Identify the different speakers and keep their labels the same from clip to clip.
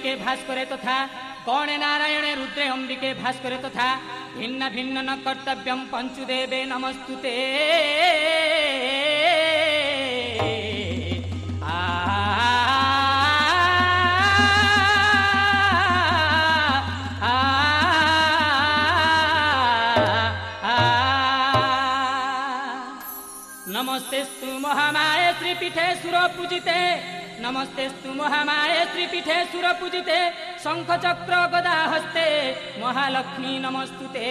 Speaker 1: अंबिके भास्करे तथा गणे नारायणे रुद्रे अंबिके भास्करे तथा भिन्न भिन्न न कर्तव्यम पंचुदेवे नमस्तुते। नमस्तेस्तु महामाये श्रीपीठे सुरपूजिते नमस्तेस्तु महामाये श्रीपीठे सुरपूजिते शंख चक्र गदा हस्ते महालक्ष्मी नमस्तुते।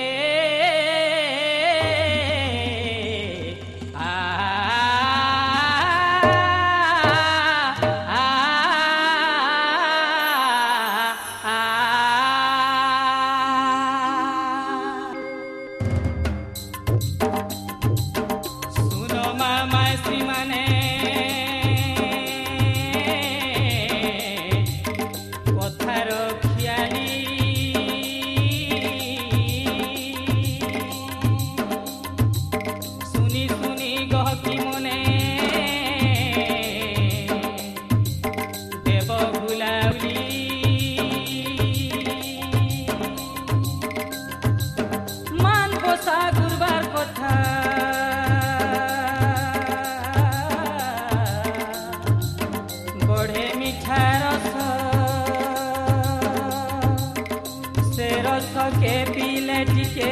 Speaker 1: के पीले टिके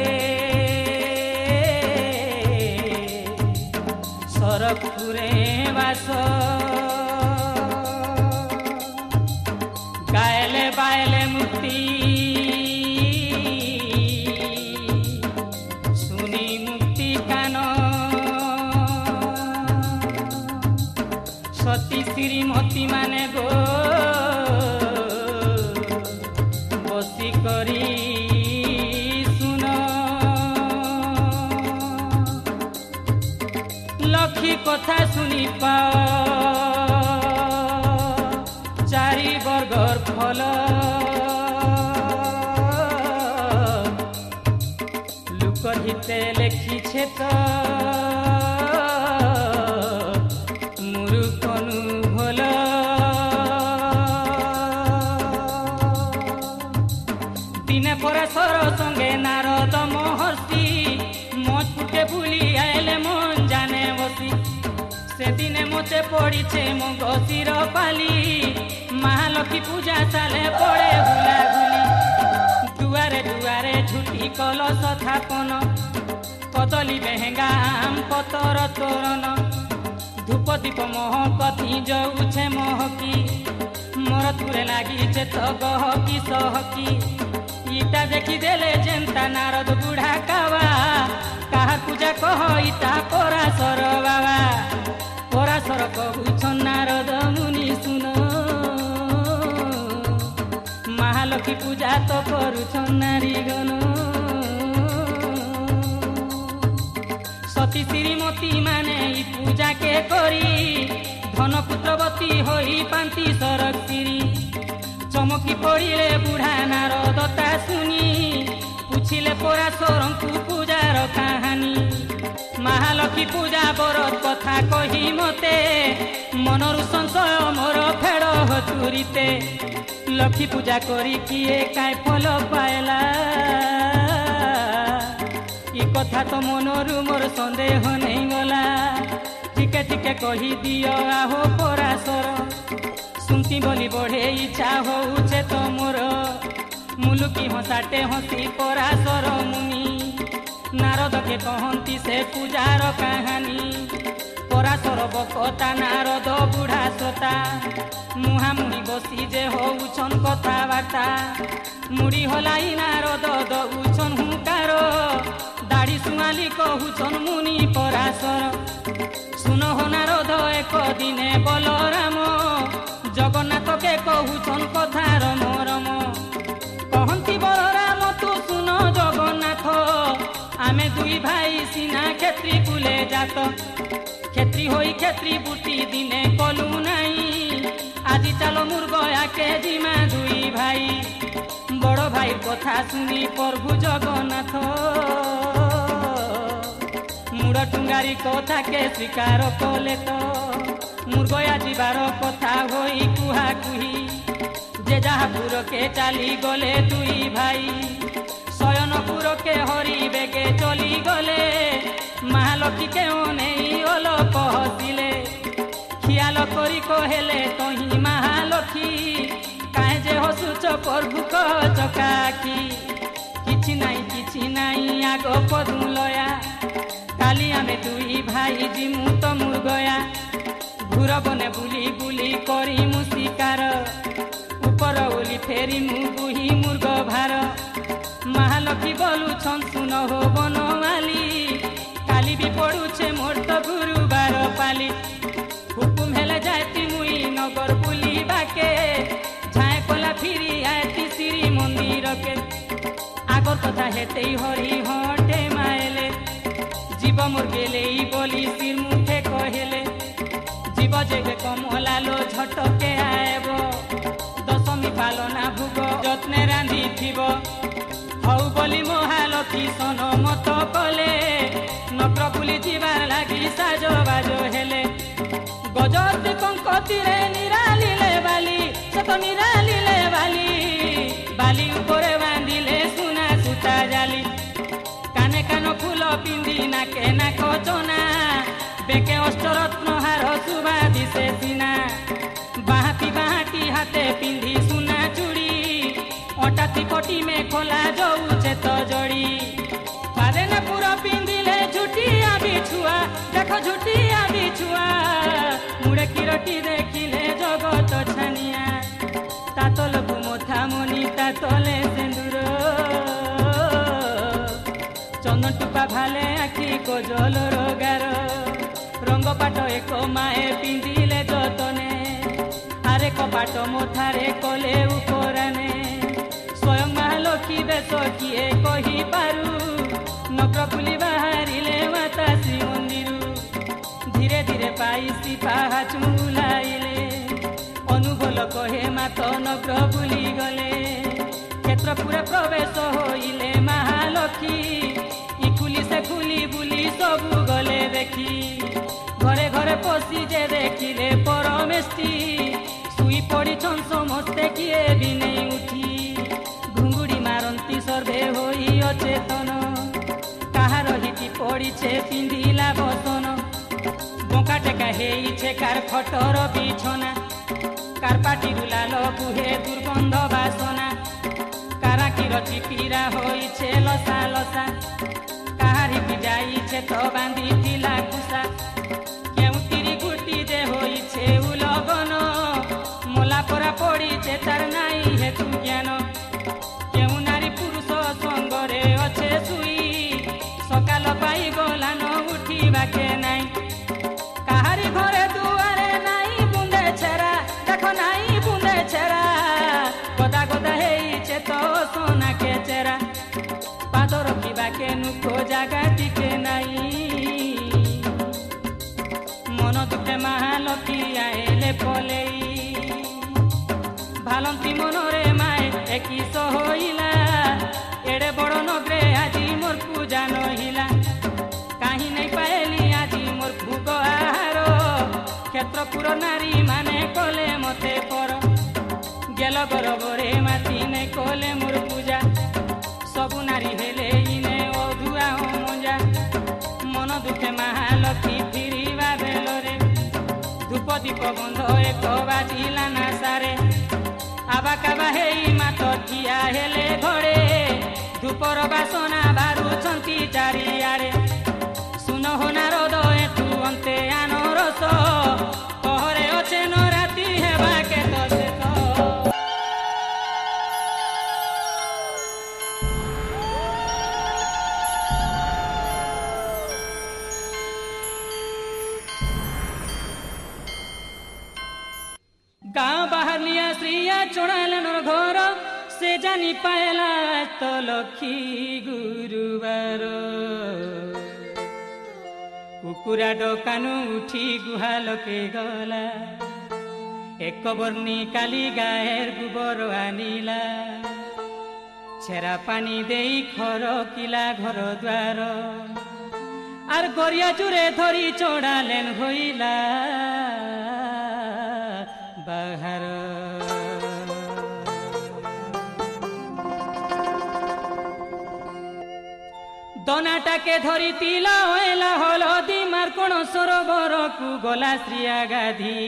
Speaker 1: सरपुरे बास गायले बायले मुक्ति सुनी मुक्ति कान सती श्रीमती माने गो बसी करी लखी कथा सुनी पाओ चारि वर्गर फल लुक हिते लेखिछे तो मुरुकनु भल दिने पराशर संगे नारद महर्षि मचपुटे भूली आएले मन जाने बसी से दिने मते पड़ीछे मो गसिर पाली महालक्ष्मी पूजा साले पड़े हुला हुली दुआरे दुआरे झुटी कलश थापन कदली बेहेंगा आम पतर तोरण धूप दीप महकती जाऊे महकी मोर तुरे लागिचे तो गहकी सहकी इटा देखी देले जेंता नारद बुढ़ा कावा कहा पूजा कह इटा पराशर बाबा पराशर कहूछ नारद मुनि सुन महालक्ष्मी पूजा तो करुछ नारीगण सती श्रीमती माने ई पूजा के करी धन पुत्रवती होई पांती सरक श्री चमकी पड़िले बुढ़ा नारदता सुनी पूछिले पराशरंकु पूजार कहानी महालक्ष्मी पूजा बरत कथा कही मते मनरु संशय मोर फेड़ हतुरीते लक्ष्मी पूजा करी किए काय फल पाएला ई कथा तो मनरु मोर संदेह नहीं गला टिके टिके कही दियो आहो पराशर सुनती बोली बढ़े इच्छा होउछे तो मोर मुलुकी हंसाटे हंसी पराशर मुनि नारद के कहती से पूजार कहानी पराशर बकता नारद बुढ़ा सोता मुहामुही बसी जे होउछन कथाबार्ता मुड़ी हलाई नारद दउछन हुंकार दाढ़ी सुआली कहूछन मुनि पराशर सुन हो नारद एक दिने बलराम जगन्नाथ के कहूछन कथा रम रम कहती बलराम तू सुन जगन्नाथ आमे दुई भाई सिना क्षेत्री कुले जात क्षेत्री होई क्षेत्री बुटी दिने कलु नाई आज चलो मुर्गया के जिमा दुई भाई बड़ भाई कथा सुनी प्रभु जगन्नाथ मुड़ टुंगारी कथा के स्वीकार कले तो मुर्गया जीवार कथा होई कुहा कुही जे जहा महापुरके चाली गले दुई भाई शयनपुरके हरि बेगे चली गले महालक्ष्मी के नहीं अलप हसिले खियाल करी कहले तही महालक्ष्मी काहे जे हसुच प्रभु चकाखी किछि नाई आग पदुलया काली आमे दुई भाई जिमु तमुर गया घूर बने बुली बुली करी मु शिकार ऊपर ओली फेरी मु बुही मुर्ग भार महालक्ष्मी बोलू सुन हो बनवाली काली भी पड़ुछे मोर तो गुरुबार पाली हुकुम हेले जाती मुई नगर बुली बाके झाए कोला फिरी आती श्री मंदिर के आगर कथा हेते हरि हटे माएले जीव मोर गेले बोली सिर मुठे कहले जीव जेबे कमला लो झटके आएब दशमी पालना भोग जत्ने रांधी थिब हऊ बोली महालक्ष्मी सन मत कले नगर बुली जीवार लागी साज बाज हेले गजत कंकतीरे निरालिले बाली सत निरालिले बाली उपरे बांधिले सुना सुता जाली काने कान फूल पिंदी नाके नाक चना बेके अष्टरत्न हार सुभा दिसे सीना बाहाटी हाथे पिंधी सुना चूड़ी अटाती पटी में खोला जाऊचे तो जड़ी पादे न पूरा पिंदिले झुटिया बिछुआ देखो झुटिया बिछुआ मुड़े किरटी देखिले जगत छानिया तातल गुमथा मनी तातले सिंदूर चंदन टुपा भाले आखि को जल रोगार रंग पाट एक माए पिंदिले जतने आरे कपाट मोथारे कले उपराने स्वयं महालक्ष्मी बेश किए कही पारू नगर बुली बाहरिले माता श्री मंदिर धीरे धीरे पाइसी पाहाच मुलाइले अनुबल कहे मात नगर बुली गले क्षेत्रपुरे प्रवेश होइले महालक्ष्मी इकुली से खुली बुली सबु गले देखी घरे घरे पशि जे देखिले परमेष्टि सुई पड़ी समस्ते किए भी नहीं उठी घुंगुड़ी मारंती सर्वे होई अचेतन काहार हिटी पड़ीछे पिंधिला बसन बंका टेका हेइछे कार खटर बिछना कार पाटी रुलाल बुहे दुर्गंध बासना काराकीर चिपीरा होइछे लसा लसा काहार हिटी जाइछे तो बांधिथिला कुसा केउतिरी गुटी जे होइछे उलगन मोला परा पड़ीछे तार नाई हेतु ज्ञान केउ नारी पुरुष संगरे अच्छे सुई सकाल पाई गला न उठिबा के नाई काहारी घरे दुआरे नाई बुंदे छेरा देखो नाई बुंदे छेरा गदा गदा हेइछे तो सोना के चेरा पाद रखिबा के नुको जागा टिके नाई मन दुखे महालक्ष्मी आएले पलेई भालंती मनरे माए एकिस होइला एड़े बड़ नगरे आजी मोर पूजा नहिला काहि नहीं पाएली आजी मोर भूग आहार क्षेत्रपुर नारी माने कले मते पर गेल गरबरे माती ने कले मोर पूजा सबु नारी हेले इने अधुआ मजा मन दुखे महालक्ष्मी फिरिबा बेलरे धूप दीप बंध एक बाजिला ना सारे आबा काबा हेई मात ठिया हेले घरे धूपर बासना बारुछंती चारिआड़े सुन हो नारद एठू अंते आन रस कहरे अच्छे न राति हेबा के तो गाँव बाहर लिया श्रिया चढ़ाल नर घर से जानी पाएला तो लक्ष्मी गुरुवार कुकुरा डकानु उठी गुहाल के गला एक बर्णी काली गाएर गोबर आनिला छेरा पानी देई खर किला घर द्वार आर गरिया जुरे धरी चढ़ालेन होइला बाहर गहनाटाके धरी तिल होइला हलदी मार्कण सरोवर को गला श्रिया गाधी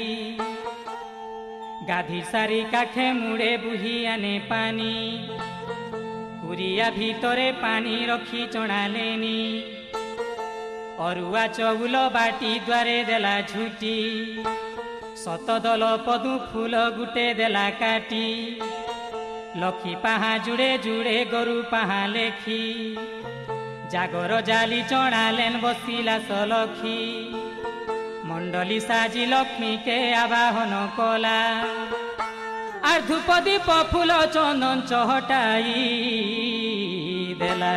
Speaker 1: गाधी सारी काखे मुड़े बुही आने पानी कुरिया भितरे पानी रखी चणालेनी अरुआ चौल बाटी द्वारे देला झुटी शतदल पदु फूल गुटे देला काटी लखी पाहा जुड़े जुड़े गोरु पाहा लेखी जागर जाली चढ़ालेन बसिला सलखी मंडली साजी लक्ष्मी के आवाहन कला आर धूप दीप फूल चंदन चहटाई देला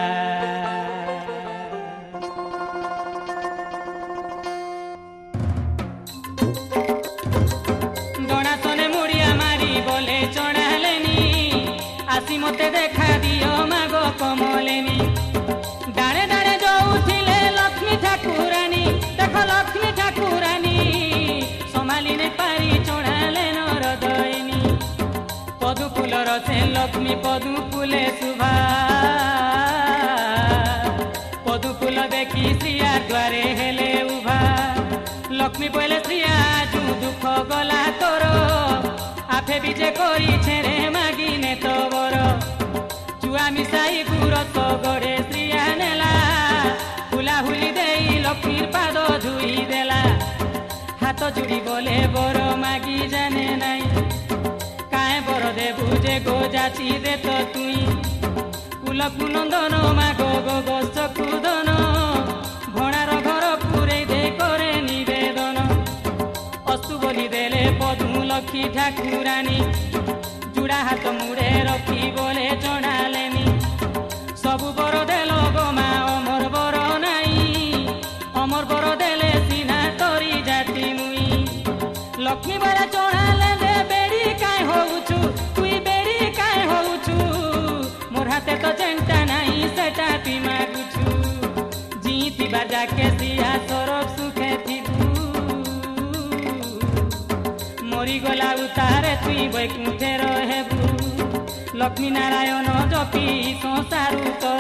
Speaker 1: गणासने मुड़िया मारी बोले चढ़ालेनी आसी मते देखा दियो मागो कमलेनी डाणे डाणे जोउथिले लक्ष्मी ठाकुरानी देखो लक्ष्मी ठाकुरानी समाली ने पारी चढ़ाले नरदयनी पदु फूलर से लक्ष्मी पदु फूले सुभा पदु फूल देखी श्रिया द्वारे हेले उभा लक्ष्मी बोले श्रिया जू दुख गला तोर आपे बीजे करी छेरे मागिने तो बर जुआ मिसाई गुरस गड़े श्रिया नेला हुला हुली देई लक्ष्मीर पाद धुई देला हाथ जुड़ी बोले बर मागी जाने नाई काए बर देबु जे गो जाची दे तो तुई कुलकु नंदन मागो गो गोस कुदन भणार घर पुरे दे करे निवेदन अस्तु बोली देले पदु लक्ष्मी ठाकुरानी जुड़ा हाथ मुड़े रखी बोले चढ़ालेनी सबु बर देल गो मा अमर बर नाई अमर बर देले सीना तरी जाती मुई लक्ष्मी बोले चढ़ाले दे बेड़ी काए होउछु तुई बेड़ी काए होउछु मोर हाथे तो चेंटा नाही सेटा पी मागुछु जीती बाजा के सिया सरब सुखे थिबु मरी गला उतारे तुई बैकुंठे रहेबु लक्ष्मी नारायण जपी संसारु तर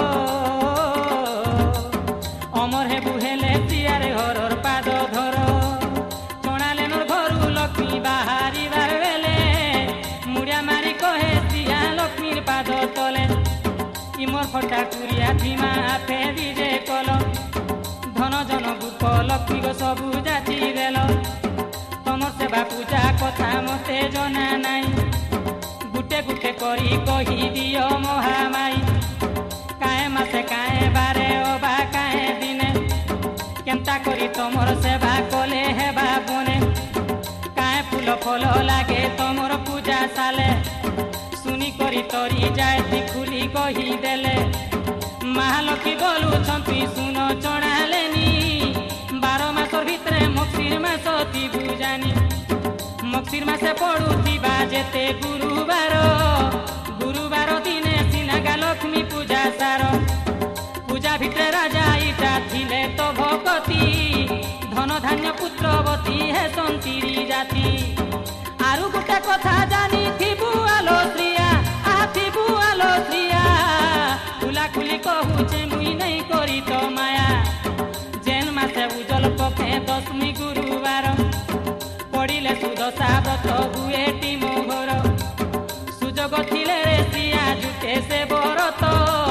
Speaker 1: अमर हेबु हेले सियारे हरर पाद धर चणाले नर घरु लक्ष्मी बाहारी बार बेले मुड़िया मारी कहे सिया लक्ष्मीर पाद तले इमर फटा कुरिया धीमा आपे दिजे कल धन जन गुप लक्ष्मी गो सबु जाति देल तमर सेवा पूजा कथा मते जना नाई गुटे गुटे करी कही दियो महामाई काए मासे काए बारे अबा काए दिने केमता करी तमर सेवा कले हेबा बने काए फूल फल लागे तमर पूजा साले सुनी करी तरी जाए खुली कही देले महालक्ष्मी बोलु छंती सुन चढ़ालेनी 12 मासर भितरे मक्सिर मास थिबु जानी मक्सिर मासे पड़ुथिबा जेते गुरुवार गुरुवार दिने सिनागा लक्ष्मी पूजा सार पूजा भितरे राजा इटा थिले तो भगती धन धान्य पुत्रवती हे संतीरी जाति आरु गुटे कथा जानी थिबु आलो श्रिया थिबु आलो श्रिया खुला खुली कहूचे मुई नहीं करी तो माया जेन मासे उजल पखे दशमी गुरुवार पड़िले सुदशा व्रत हुएटी मोहर सुजोग थिले रे श्रिया जुटे से बरत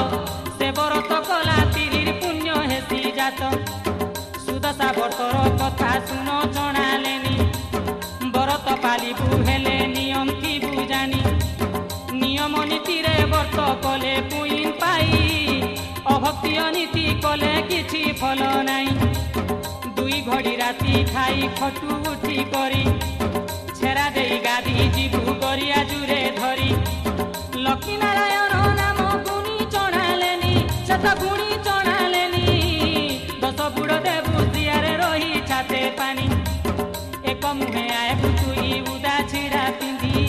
Speaker 1: कला तिरिर पुण्य हेसी जात सुदशा व्रतर कथा सुन चढ़ालेनी बरत पालिबु हेले नियम की बुझानी नियम नीति रे व्रत कले पुइन पाई अभक्ति अनीति कले किछि फल नाई दुई घड़ी राति खाई खटु उठी करी छेरा देई गाधी जीवु गरिया जुरे धरी लक्ष्मी नारायण नाम गुणी चढ़ालेनी शत गुणी चढ़ालेनी 10 बुड़ देबु सियारे रही छाते पानी एक मुहे आए पुतुई उदा छिड़ा पिंधी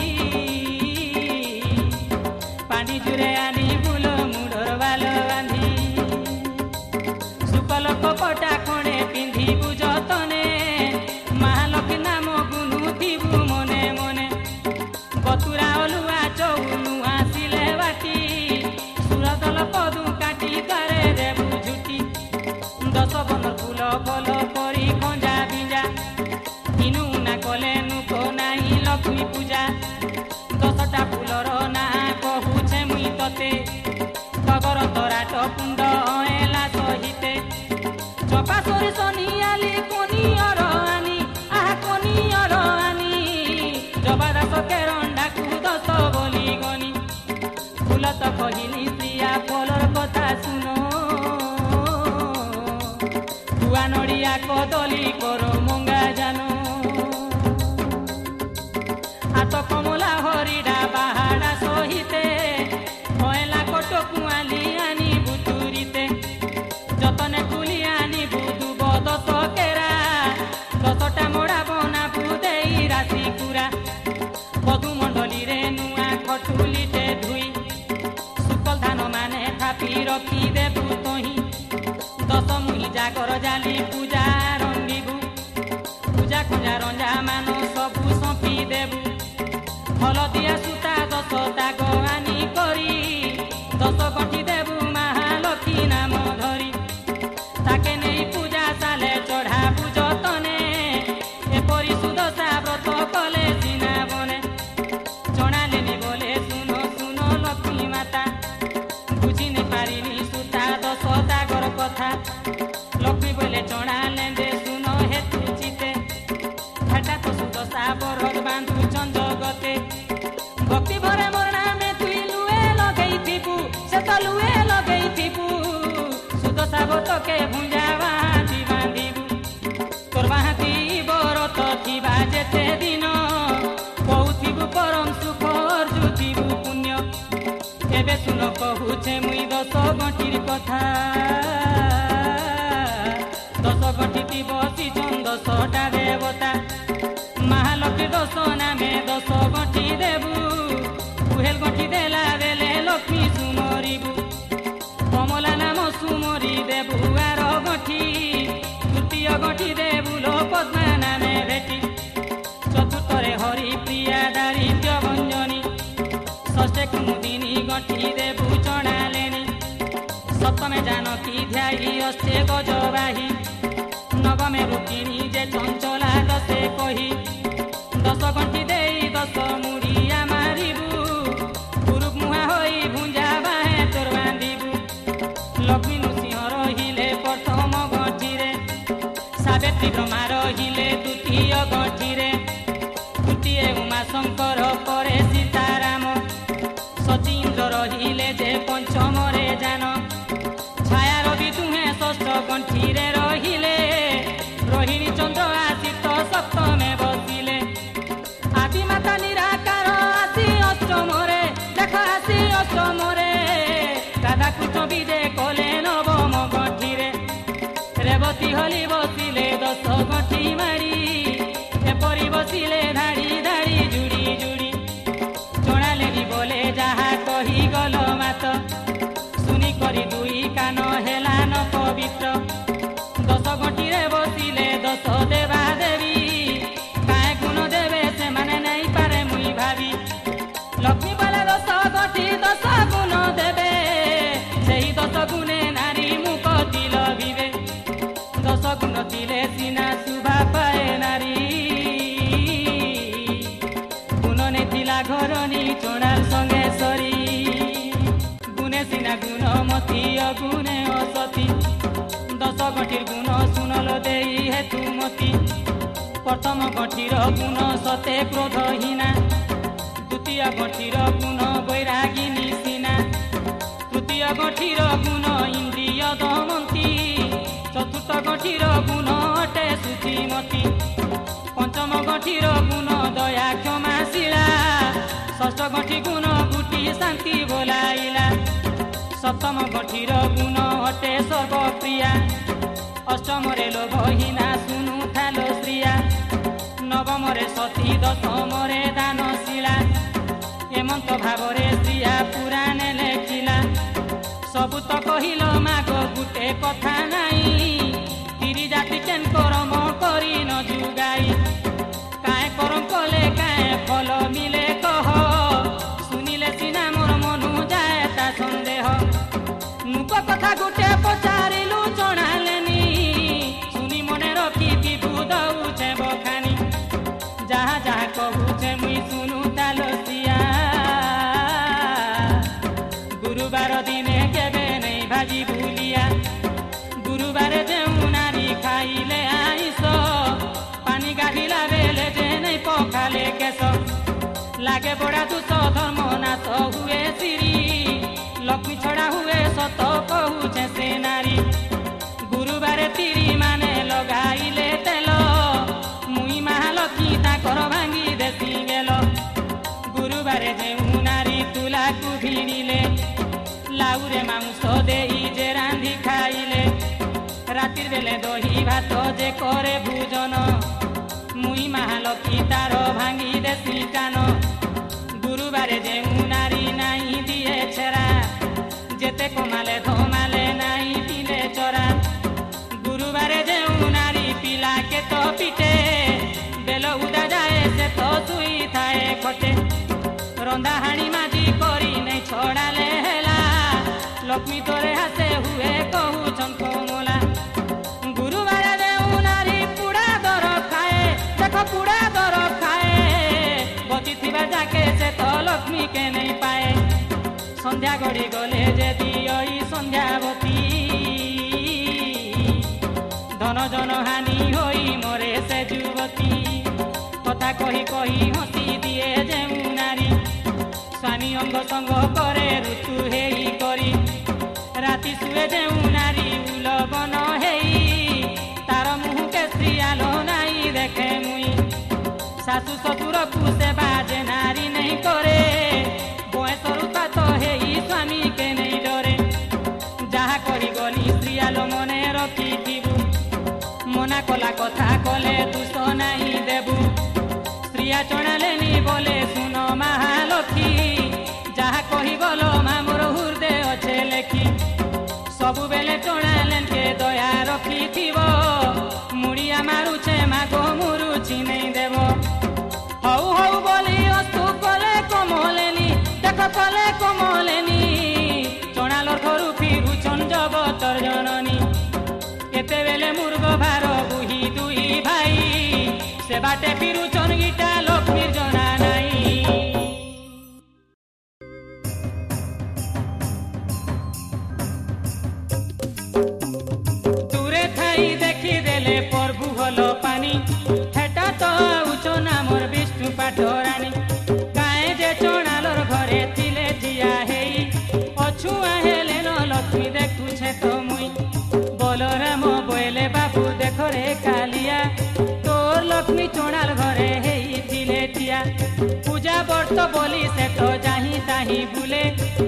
Speaker 1: पानी जुरे आनी बुल मुडर बाल बांधी सुकल कपटा खणे पिंधी बुझतने महालक्ष्मी नाम गुनु थिबु मने मने बतुरा अलुआ चौनु आसिले बाटी लक्ष्मी पूजा 10टा फूलर ना कहूचे मुई तते टगर तराट कुंड एला सहिते चपा सोरी सनियाली कोनियर आनी आहा कोनियर आनी जबा दास केरंडा कु 10 बोली गनी फूल तो कहली प्रिया फलर कथा सुनो गुआ नड़िया कदली करो मंगा जानो हाथ कमला हरिडा बाहाडा सहिते हयला कटो कुआली आनी बुतुरीते जतने कुली आनी बुदु बदस केरा 10टा मोड़ा बना बुदेई राशि कुरा बधु मंडली रे नुआ खटुलीटे धुई सुकल धान माने थापी रखी देबु तही 10 मुही जागर जाली पूजा रंगीबु पूजा खुंजा रंजा मान सबु सौंपी देबु हलदिया सूता 10टा गवानी करी 10 गंठी देबु महालक्ष्मी नाम धरी ताके नहीं पूजा साले चढ़ाबु जतने एपरी सुदशा व्रत कले सिना बने जनालेनी बोले सुनो सुनो लक्ष्मी माता बुझी नहीं पारिनी सूता 10टा गर कथा लक्ष्मी बोले जनाले दे सुनो हेतु चिते हेटा तो सुदशा बरद बांधु जगते भक्ति भरे मोर नामे तुई लुए लगई थिपु से तो लुए लगई थिपु सुदशा व्रत के भुंजा बांधी बांधिबु तोर बाहाती बरत थिबा जेते दिन कहुथिबु परम सुख अर्जुथिबु पुण्य एबे सुन कहुचे मुई 10 गंठीर कथा 10 गंठी थिब सीजन 10टा देवता महालक्ष्मी 10 नामे 10 गंठी देबु कुहेल गंठी देला बेले लक्ष्मी सुमरिबु कमला नाम सुमरी देबु आर गंठी तृतीय गंठी देबु लो पद्मा नामे भेटी चतुर्थरे हरि प्रिया दारिद्र्य भंजनी षष्ठे कुमुदिनी गंठी देबु चढ़ालेनी सप्तमे जानकी ध्यायी अष्टे गजबाही नवमे रुक्मिणी जे चंचला 10 कही 10 गंठी देई 10 मुड़िया मारिबु गुरुक मुहा होई भुंजा बाहे तोर बांधिबु लक्ष्मी नृसिंह रहिले प्रथम गंठीरे सावित्री ब्रह्मा रहिले द्वितीय गंठीरे तृतीय उमा शंकर परे सीताराम सचीन्द्र रहिले जे पंचमरे जान छाया रवि दुहे षष्ठ गंठीरे रहिले रोहिणी चंद्र आशित सप्तमे बसिले आदि माता निराकार आसी अष्टमरे देख आसी अष्टमरे राधा कृष्ण विजय कले नवम गंठीरे रेवती हली बसिले 10 गंठी मारी एपरी बसिले धाड़ी धाड़ी जुड़ी जुड़ी जनालेनी बोले जहा कही गल मात सुनी करी दुई कान हेला न पवित्र 10 गंठीरे बसिले 10 देवा देवी काहे गुण देवे से माने नहीं पारे मुई भावी लक्ष्मी बोले 10 गंठी 10 गुण देवे सेही 10 गुणे नारी मुख तिल विवे 10 गुण तिले सिना शुभा पाए नारी गुण ने तिला घरनी चोणाल संगे सरी गुणे सिना गुण मती अगुणे असती 10 गंठीर गुण सुनल देई हेतु मती प्रथम गंठीर गुण सते क्रोधहीना द्वितीय गंठीर गुण बैरागिनी सीना तृतीय गंठीर गुण इंद्रिय दमंती चतुर्थ गंठीर गुण अटे शुचिमती पंचम गंठीर गुण दया क्षमाशीला षष्ठ गंठी गुण गुटी शांति बोलाइला सप्तम गंठीर गुण अटे सर्वप्रिया अष्टमरे लोभहीना सुनु थालो श्रिया नवमरे सती 10मरे दानशीला एमंत भावरे श्रिया पुराणे लेखिला सबु तो कहिल माग गुटे कथा नाई तिरी जाति केन करम करी न जुगाई काए करम कले काए फल मिले कह सुनिले सिना मोर मनु जाए ता संदेह नुक कथा गुटे पचारिलु जणालेनी सुनी मने रखी दौचे बखानी जहा जहा कहूचे मुई ବେଶ लागे बड़ा दुष धर्म नाश हुए श्री लक्ष्मी छड़ा हुए सत कहूचे से नारी गुरुवार तिरी माने लगाइले तेल मुई महालक्ष्मी ताकर भांगी देसी गेल गुरुवार जेउ नारी तुला को भिड़िले लाउरे मांस देई जे रांधी खाइले रातिर बेले दही भात जे करे भोजन मुई महालक्ष्मी तार भांगी देसी कान गुरुवार जेउ नारी नाई दिए छेरा जेते कमाले धमाले नाई दिले चोरा गुरुवार जेउ नारी पिला के तो पिटे बेल उदा जाए से तो सुई थाए खटे रंदा हाणी माजी करी नहीं छोड़ाले हेला लक्ष्मी तोरे हासे हुए कहू चंको मोला गुरुवार जेउ नारी पुड़ा दर खाए देखो पुड़ा दर खाए बची थिबा जाके से तो लक्ष्मी के नहीं पाए संध्या गड़ी गले जे दियई संध्यावती धन जन हानि होई मरे से जुवती कथा कही कही हसी दिए जेउ नारी स्वामी अंग संग करे ऋतु हेई करी राति सुए जेउ नारी उलगन हेई तार मुह के श्री आलो नाई देखे मुई सासु ससुर को सेवा जे नारी नहीं करे बयसरुता तो हेई स्वामी के नहीं डरे जहा करी गली श्री आलो मने रखी थीबू मना कला कथा कले दुष नहीं देबू श्रिया चणालेनी बोले सुन महालक्ष्मी जहा कही गलो मामोर हृदय अच्छे लेखी सबु बेले चणालेन के दया रखी थीबो मुड़िया मारुछे मागो मुरुची नहीं देबो हऊ हऊ बोली अस्तु कले कमलेनी देख कले कमलेनी चणालर घरु फिरुछन जगतर जननी केते बेले मुर्ग भार बुही दुई भाई से बाटे फिरुछन गीता लक्ष्मीर जना नाई दूरे थाई देखी देले प्रभु हलो पानी हेटा तो उचो नामर विष्णु पाठरानी काए जे चणालर घरे थिले जिया हेई अछुआ हेले न लक्ष्मी देखुछे तो मुई बलराम बोले बाबू देख रे कालिया तोर लक्ष्मी चणाल घरे हेई थिले ठिया पूजा व्रत बोली से तो जाही ताही बुले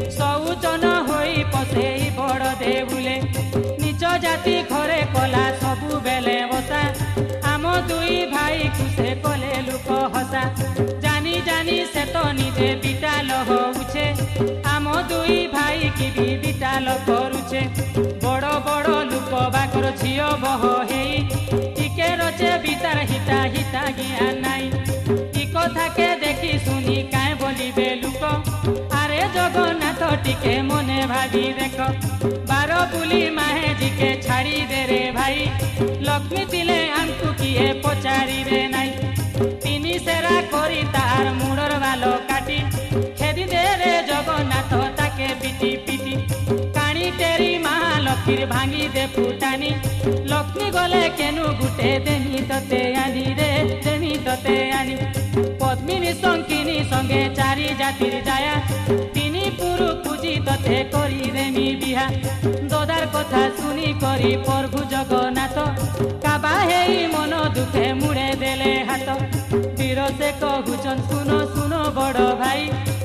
Speaker 1: सौचन होई पसेई बड़ दे बुले निज जाति घरे कला सबु बेले बसा आम दुई भाई खुशे कले लुक हसा जानी जानी से तो निजे बिटाल होउछे आम दुई भाई की भी बिटाल करुछे बड़ बड़ लुक बाकर झियो बह हेई टिके रचे बितार हिता हिता ज्ञान नाई इ कथा के देखी सुनी काए बोलिबे लुक आरे जगन्नाथ टिके मने भाभी देख बार बुली माहे जी के छाड़ी दे रे भाई लक्ष्मी तिले आमकु किए पचारी रे नाई तिनी सेरा करी तार मुड़र बालो काटी खेदी दे रे जगन्नाथ ताके पिटी पिटी काणी तेरी महालक्ष्मीर भांगी दे फुटानी लक्ष्मी गले केनु गुटे देनी तते आनी रे देनी तते आनी पद्मिनी शंकिनी संगे चारि जातिर जाया तिनी पुरु पूजी तते करी देनी बिहा ददार कथा सुनी करी प्रभु जगन्नाथ काबा हेई मन दुखे मुड़े देले हाथ वीर से कहूचन सुनो सुनो बड़ भाई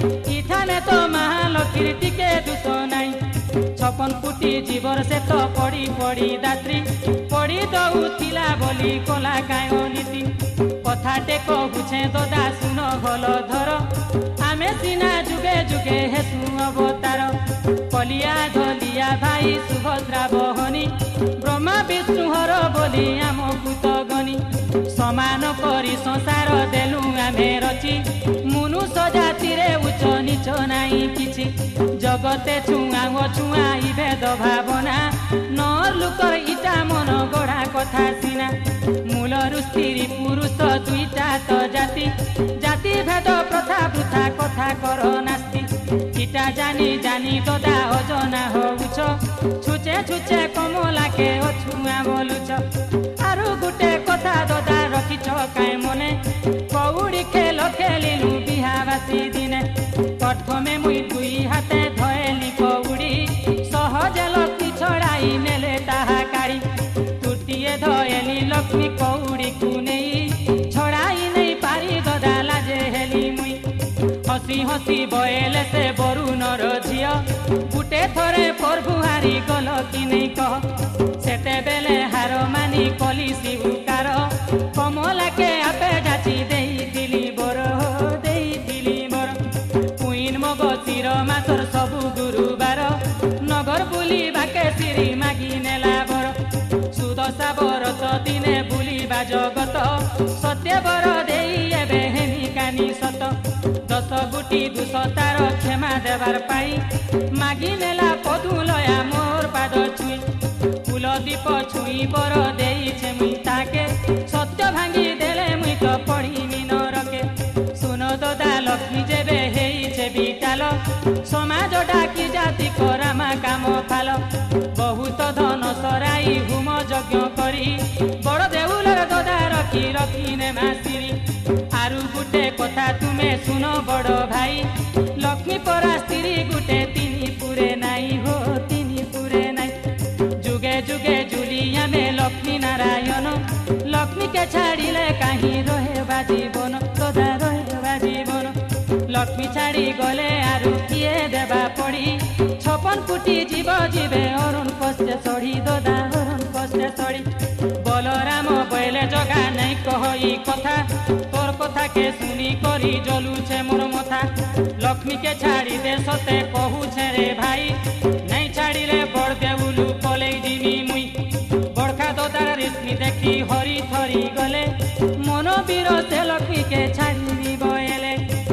Speaker 1: इठाने तो महालक्ष्मी टिके दुष नाई 56 कोटी जीवर से तो पड़ी पड़ी दात्री पड़ी दउथिला बोली कला गायो नीति कथाटे कहूछे ददा सुन भल धर आमे सिना जुगे जुगे हेसु अवतार कलिया धलिया भाई सुभद्रा बहनी ब्रह्मा विष्णु हर बोली आम पुत गनी समान करी संसार देलु आमे रची मनुष्य जाति रे उच्च नीच नाई किछि जगते छुआ छुआ भेद भावना नर लुकर इटा मन गढ़ा कथा सिना मूलरु स्त्री पुरुष दुईटा तो जाति जाति भेद प्रथा वृथा कथा कर नास्ति इटा जानी जानी ददा अजना होउछ छुचे छुचे कमला के अछुआ बोलुछ आरु गुटे कथा ददा रखिछ काए मने कौड़ी खेल देलिनु बिहाबासी दिने प्रथमे मुई दुई हाते धयली कौड़ी सहजे लक्ष्मी छड़ाई नेले ताहा काढ़ी तुटिए धयली लक्ष्मी कौड़ी को नहीं छड़ाई नहीं पारी गदा लाजे हेली मुई हसी हसी बयले से बरुणर झियो गुटे थरे प्रभु हारी गल कि नहीं कह सेते बेले हार मानी कली शिवकार कमला के आपे जाची देई बर कुइन मग चिर मासर सबु गुरुबार नगर बुली बाके सिरी मागी नेला बर सुदशा बरस दिने बुलिबा जगत सत्य बर देई एबे हेनी कानी सत 10 गुटी 200 तार क्षमा देवार पाई मागी नेला पदुलया मोर पाद छुई फूल दीप छुई बर देईछे मुई ताके सत्य भांगी देले मुई तो पड़ी नरके सुनो ददा लक्ष्मी जेबे हेईछे बिटाल समाज डाकी जाति करामा काम फाल बहुत धन सराई हुम यज्ञ करी बड़ देउलर ददा रखी रखी ने मासिरी आरु गुटे कथा तुमे सुनो बड़ भाई लक्ष्मी परा स्त्री गुटे तिनी पुरे नाई हो तिनी पुरे नाई जुगे जुगे जुलिया में लक्ष्मी नारायण लक्ष्मी के छाड़िले कहीं रहे जीवन ददा रहे जीवन लक्ष्मी छाड़ी गले आरु किए देवा पड़ी 56 कोटी जीव जीवे अरुण कष्टे सड़ी ददा अरुण कष्टे सड़ी बलराम बैले जगा नहीं कही कथा तोर कथा के सुनी करी जलुछे मोर मथा लक्ष्मी के छाड़ी दे सते कहूछे रे भाई नहीं छाड़िले बड़ देउलु पले जिमी मुई बड़खा ददार रेशमी देखी हरी थरी गले मन बीर से लक्ष्मी के छाड़ी बयले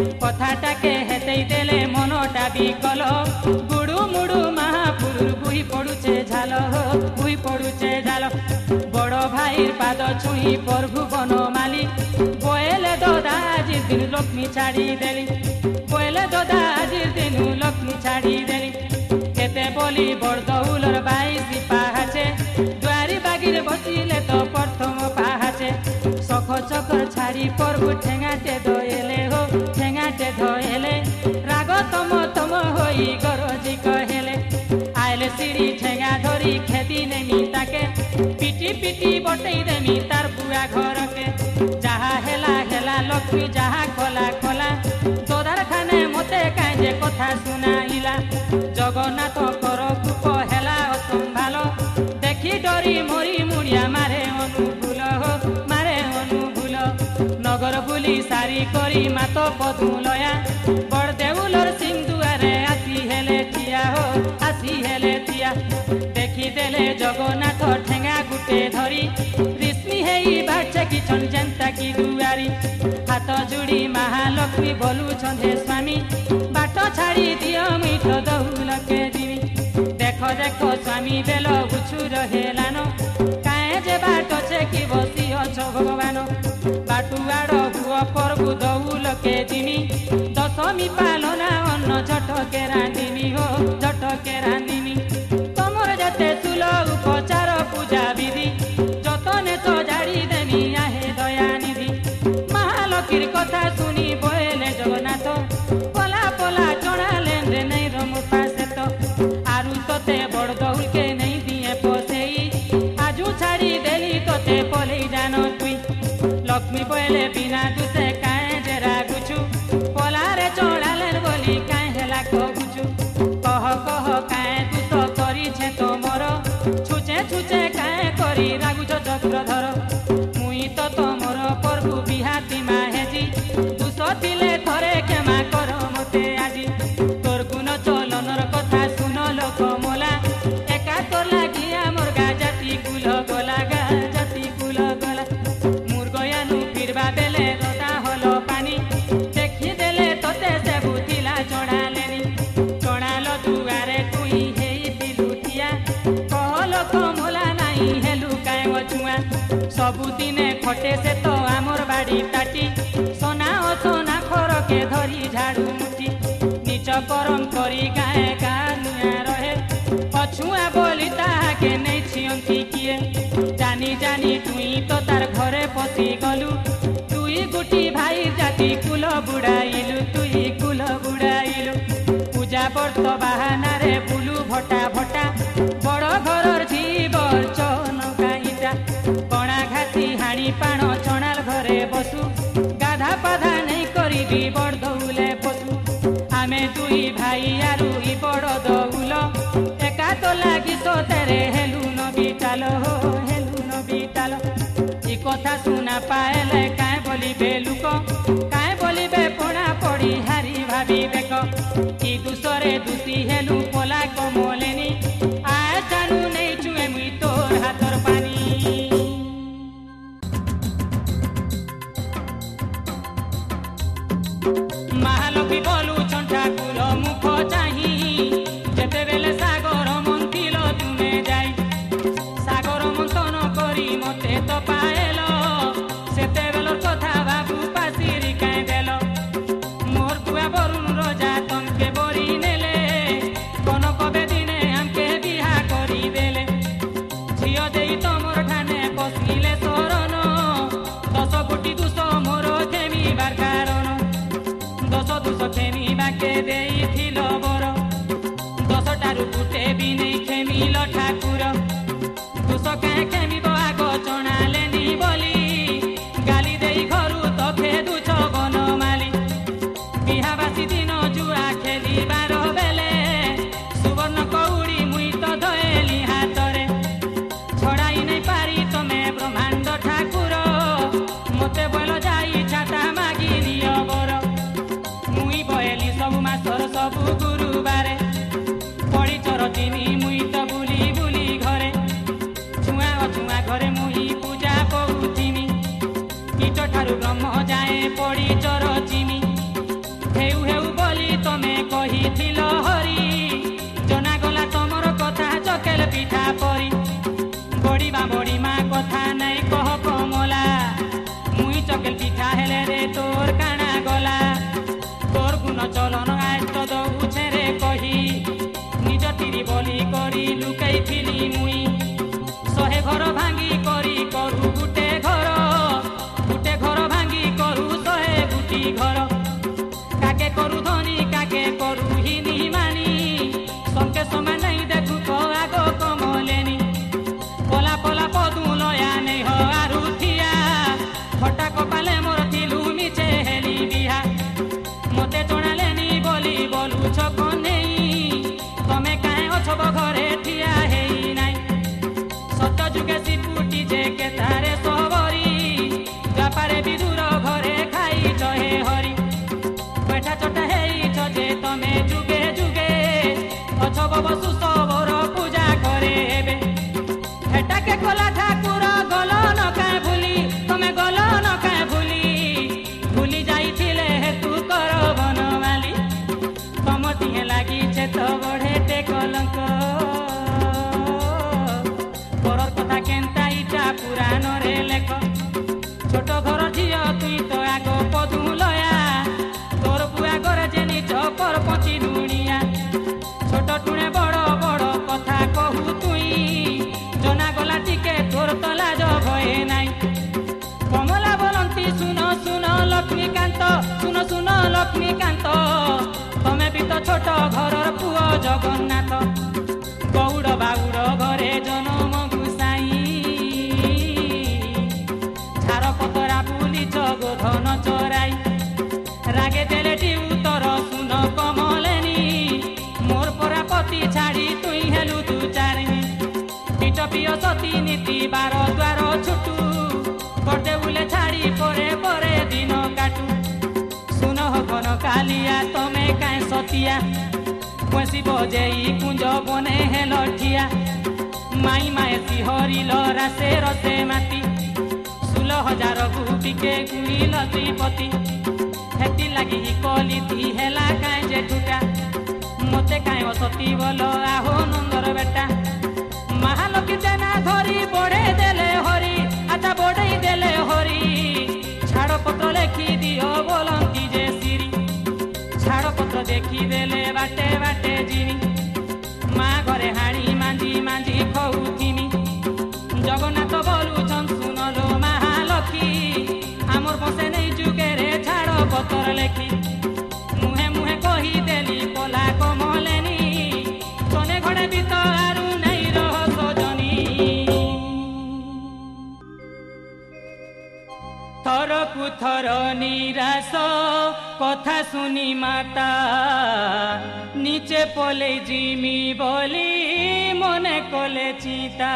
Speaker 1: कथाटा के हेते देले मनटा बिकल गुडु मुडु महापुरुर बुही पड़ुचे झाल बुही पड़ुचे झाल बड़ भाई पाद छुई प्रभु बनमाली बोले ददा आज दिन लक्ष्मी छाड़ी देली बोले ददा आज दिन लक्ष्मी छाड़ी देली केते बोली बड़ दौलर 22 पाहाचे द्वारी बागिर बसिले तो प्रथम पाहाचे सख चकर छाड़ी प्रभु ठेंगाटे दयले हो ठेंगाटे धयले राग तम तम होई गरजी कहेले आइले सिरी ठेंगा धरी खेती नेमी ताके पिटी पिटी बटई देमी तार बुआ घर के जहा हेला हेला लक्ष्मी जहा खोला खोला तोदार खाने मते काजे कथा सुनाइला जगन्नाथ कर कूप हेला असंभाल देखी डरी मरी मुड़िया मारे अनुकूल हो मारे अनुकूल नगर बुली सारी करी मात पदुलया बड़ देउलर सिंधुआरे आसी हेले थिया हो आसी हेले थिया देखी देले जगन्नाथ ठेंगा गुटे धरी रिश्मी हेई बाचे कि जेंता की दुआरी हाथ जोड़ी महालक्ष्मी बोलू छे स्वामी बाट छाड़ी दियो मीठ दौल के जीवी देख देख स्वामी बेल गुछु रहेलान काए जे बाट छे कि बसी अछ भगवान बाटुआड़ भुआ प्रभु दौल के दिनी दशमी पालना अन्न झटके रांधिनी हो झटके रांधिनी तमर जते सुल उपचार पूजा विधि जतने सजाड़ी देमी आहे दयानिधि महालक्ष्मीर कथा सुनी बोले जगन्नाथ पला पला चढ़ा लेंदे नहीं रम पासे तो आरु तोते बड़ दौल के नहीं दिए पोसेई आजू छाड़ी देली तोते पले जान तुई लक्ष्मी बोले बिना तुसे काए जे रागुछु पला रे चढ़ा लेन बोली काए हेला कहूछु कह कह काए तू तो करी छे तो मोर छुचे छुचे काए करी रागुछ चक्रधर मुई तो तमर प्रभु बिहाती माहेजी दुसो थिले थरे क्षमा कर मते आजी तोर गुण चलनर कथा सुन लोक मोला एका तोर लागिया मोर गा जाति कुल गला गा जाति कुल गला मुर्गयानु फिरबा बेले रदा हलो पानी देखी देले तोते से बुतिला चढ़ालेनी चढ़ाल दुआरे तुई हेई दिलुथिया कहलो कमला नाही हेलु काए गछुआ सबुदिने खटे से तो आमर बाड़ी ताटी सोना ओ सोना खर के धरी झाड़ू मुठी नीच करम करी गाए गानुआ रहे पछुआ बोली ताके नहीं छियंती किए जानी जानी तुई तो तार घरे पसी गलु तुई गुटी भाई जाति कुल बुड़ाइलु तुई कुल बुड़ाइलु पूजा बर्त बाहाना रे बुलु भटा भटा बड़ घर जीवर चन काईटा कणा घासी हाणी पाण चणाल घरे बसु गाधा पाधा नहीं करी बड़ दौले पशु आमे दुई भाई आरु इ बड़ दौल एका तो लागी तो तेरे हेलु न बिटाल हो हेलु न बिटाल इ कथा सुना पाएले काए बोलिबे लुक काए बोलिबे पणा पड़ी हारी भाबी बेक इ दुसरे दुसी हेलु पोला कमलेनी आ जानू नहीं चुए मुई तोर हाथर पानी महालक्ष्मी बोलू छंटा कुल मुख चाही जेते बेले सागर मंथिल तुमे जाई सागर मंथन करी मते तो पाएल सेते बेलर कथा बाबू पासिरी काए देल मोर तुआ बरुण रजा तमके बरी नेले कोन कबे दिने हमके बिहा करी देले झियो देई तमर ठाने पसिले शरण 10 कोटी 200 मोर खेमी बार कारण 10 200 खेमी बाके देई थिल बर 10 टारु गुटे भी नहीं खेमिल ठाकुर 200 काहे खेमिब आग चणालेनी बोली गाली देई घरु तो खेदु छगन माली बिहाबासी दिन जुआ खेली बार बेले सुवर्ण कौड़ी मुई तो धएली हातरे छड़ाई नहीं पारी तमे ब्रह्मांड ठाकुर मते बोल जाई छाता मागी दियो बर मुई बहेली सब मासर सब गुरुबारे पड़ी चरचिनी मुई तो बुली बुली घरे छुआ अछुआ घरे मुई पूजा करूथिमी कीट ठारू ब्रह्म जाए पड़ी चरचिमी हेउ हेउ बोली तमे कहिथिल हरि जना गला तमर कथा चकेल पिठा परी बड़ी मा कथा नहीं कह कमला मुई चकेल पिठा हेले रे तोर काना गला तोर गुण चलन आज तो दउछे रे कही निज तिरी बोली करी लुकाई थिली मुई 100 घर भांगी करी करू गुटे घर भांगी करू 100 गुटी घर काके करू धनी काके करू हिनी मानी संके समान नहीं देखु तो आगो कमलेनी पला पला पदू लया नहीं हो आरु थिया फटा कपाले मोर थिलु मिछे हेली बिहा मते जणालेनी बोली बोलु छक नहीं तमे काहे अछब घरे ठिया हेई नाही सत जुगे सिपुटी जे के तारे सबरी व्यापारे विदुर घरे खाई चहे हरि बैठा चटा हेई जे तमे जुगे जुगे अछब बसु सबर पूजा करे हेबे हेटा के कोला ठाकुर गल न काहे भूली तमे गल न काहे भूली जाइथिले हेतु कर बनमाली तमतिहे लागी छे तो बढ़ेते कलंक परर कथा केनता इटा पुराण रे लेख छोट घर झियो तुई तो आग पदू लया तोर बुआ घर जे निज पर पची दुनिया छोट टुणे बड़ बड़ कथा कहू तुई जना गला टिके तोर तो लाज भये नाई कमला बोलंती सुन सुन लक्ष्मीकांत सुन सुन लक्ष्मीकांत तमे भी तो छोट घरर पुओ जगन्नाथ गौड़ बाउड़ घरे जनम गुसाई झार पतरा बुली जगोधन चराई रागे देले उतर सुन कमलेनी मोर परा पति छाड़ी तुई हेलु तू चारिनी पीठ पिय सती नीति 12 द्वार छुटू करदे बुले छाड़ी परे परे दिन काटू सुन हकन कालिया तमे काए सतिया बसी बजेई कुंज बने हेल ठिया माई माए सिहरी रसे रसे माती 16,000 गुटिके गुणिल त्रिपति हेती लगी कली थी हेला काए जेठुटा मते काए असती बोल आहो नंदर बेटा महालक्ष्मी देना धरी बढ़े देले हरी आटा बढ़े देले हरी छाड़ पत्र लेखी दियो बोलंती जे सिरी छाड़ पत्र देखी देले बाटे बाटे जिनी माँ घरे हाणी मांझी मांझी खौथिमी जगन्नाथ बोलुछन सुनलो महालक्ष्मी आमर बसे नहीं जुगे रे छाड़ पत्र थर निराश कथा सुनी माता नीचे पले जिमी बोली मने कले चिता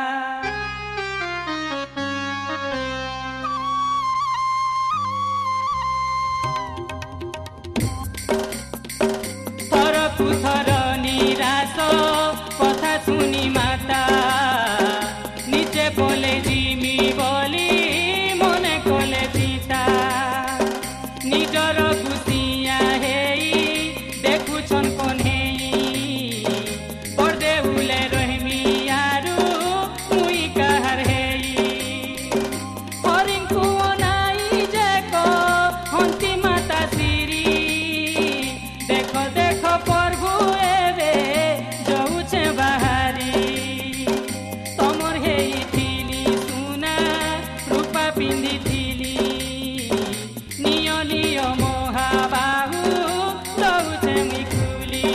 Speaker 1: थर निराश कथा सुनी माता नीचे बोले जिमी बोली मने कले चिता निजर खुशिया हेई देखुछन कन्हेई पर्दे उले रहमी आरु मुई कहार हेई हरिंकु अनाई जे को हंती माता सिरी देखो देखो प्रभु एबे जाऊचे बाहारी तमर हेई थिली सुना रूपा पिंदी थिली निय निय महाबाहु जाऊचे मिकुली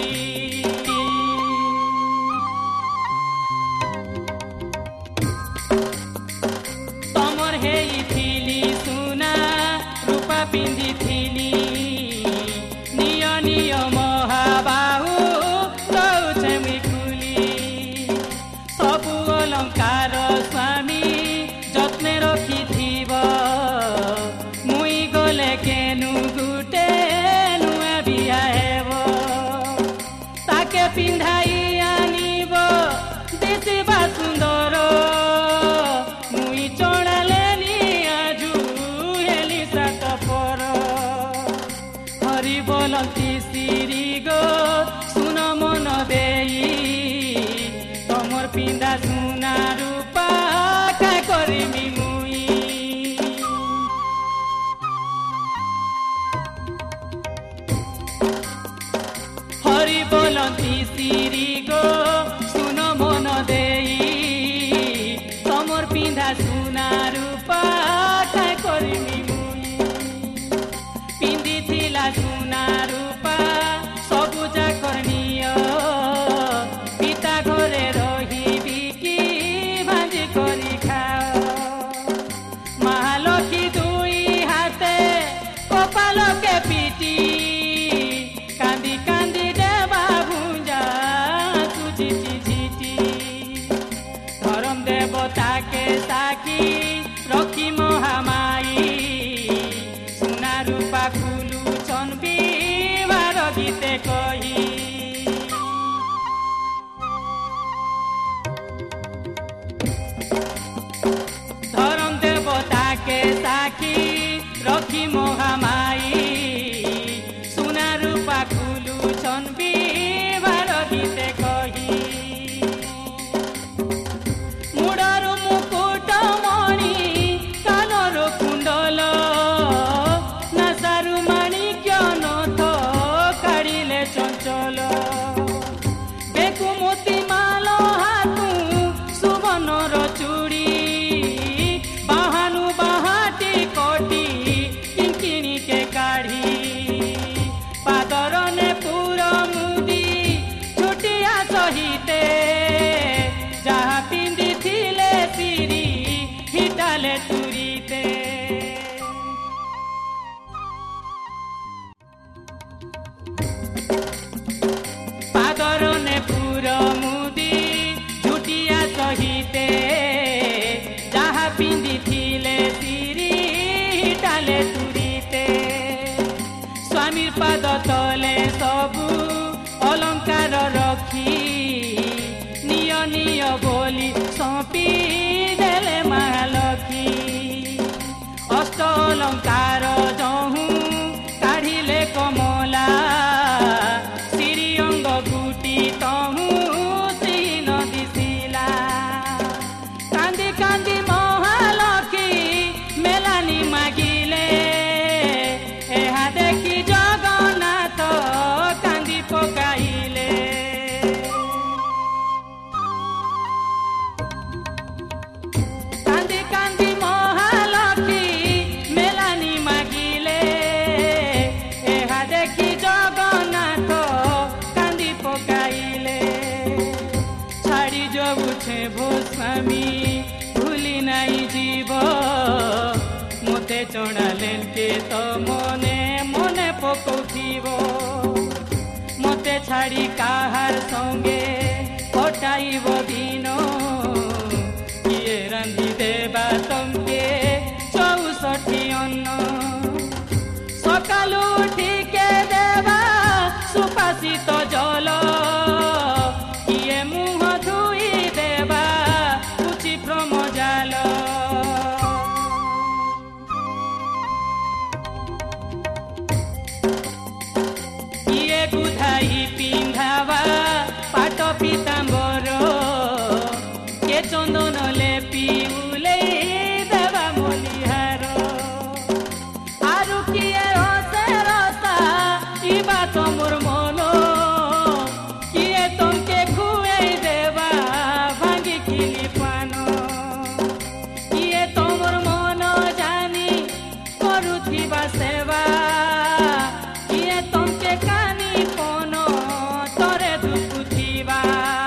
Speaker 1: तमर हेई थिली सुना रूपा पिंदी थिली निय निय महाबाहु जाऊचे मिकुली सबु अलंकार स्वामी जत्ने रखिथिब मुई गले केनु गुटे नुआ बिया हेब ताके पिंधाई आनिब दिसिबा सुंदर मुई चढ़ालेनी आजु हेली सात पर हरि बोलती सिरी गो सुन मन देई तमर पिंदा सुना रूपा का करिमी मुई हरि बोलती सिरी गो सुन मन देई तमर पिंदा सुना रूपा का करिमी मुई पिंदी थिला सुना रूपा सबुजा करनीय पिता घरे रही बिकी भाजी करी खाओ महालक्ष्मी दुई हाथे कपाल के पिटी कांदी कांदी देवा भुंजा तू झिटी झिटी धर्म देवता के साकी रखी महामाई सुना रूपा कुलू चनबी बार गीते कही धर्म देवता के साकी रखी महामाई सुना रूपा कुलू चनबी बार गीते कही मुडरू मुकुट मणि कानर कुंडल नासारु माणिक्य नथ काढ़िले चंचल बेकुमती माल हातु सुबर्णर चूड़ी बाहानु बाहाटी कोटी किंकिणी के काढ़ी पादरने पूरा मुदी छुटिया सहिते जहाँ पिंदी थिले सिरी हिटाले तुरीते पादरने पूरा मुदी छुटिया सहिते जहाँ पिंदी थिले सिरी हिटाले तुरीते स्वामीर पाद तले सबु अलंकार रखी निय निय बोली सौंपी देले महालक्ष्मी अष्ट अलंकार जहू काढ़िले कमला श्री अंग गुटी तहू श्री नदी शिला कांदी कांदी महालक्ष्मी मेलानी मागिले एहा देखी जगन्नाथ कांदी पकाइले कांदी कांदी महालक्ष्मी मेलानी मागिले एहा चढ़ाले के तो मने मने पकौथिब मते छाड़ी काहार संगे कटाइब दिन किए रांधि देबा तमके 64 अन्न सकालू उठिके देबा सुपासित जल किए मुह धुई देबा कुची प्रमजाल किए गुधाई पिंधावा पाट पीताम्बर के चंदन लेपी उलेई देबा मलिहार आरु किए हसे रसा इबा तमोर मन किए तमके खुएई देबा भांगी खिली पान किए तमोर मन जानी करुथिबा सेवा किए तमके कानी पन तरे दुखुथिबा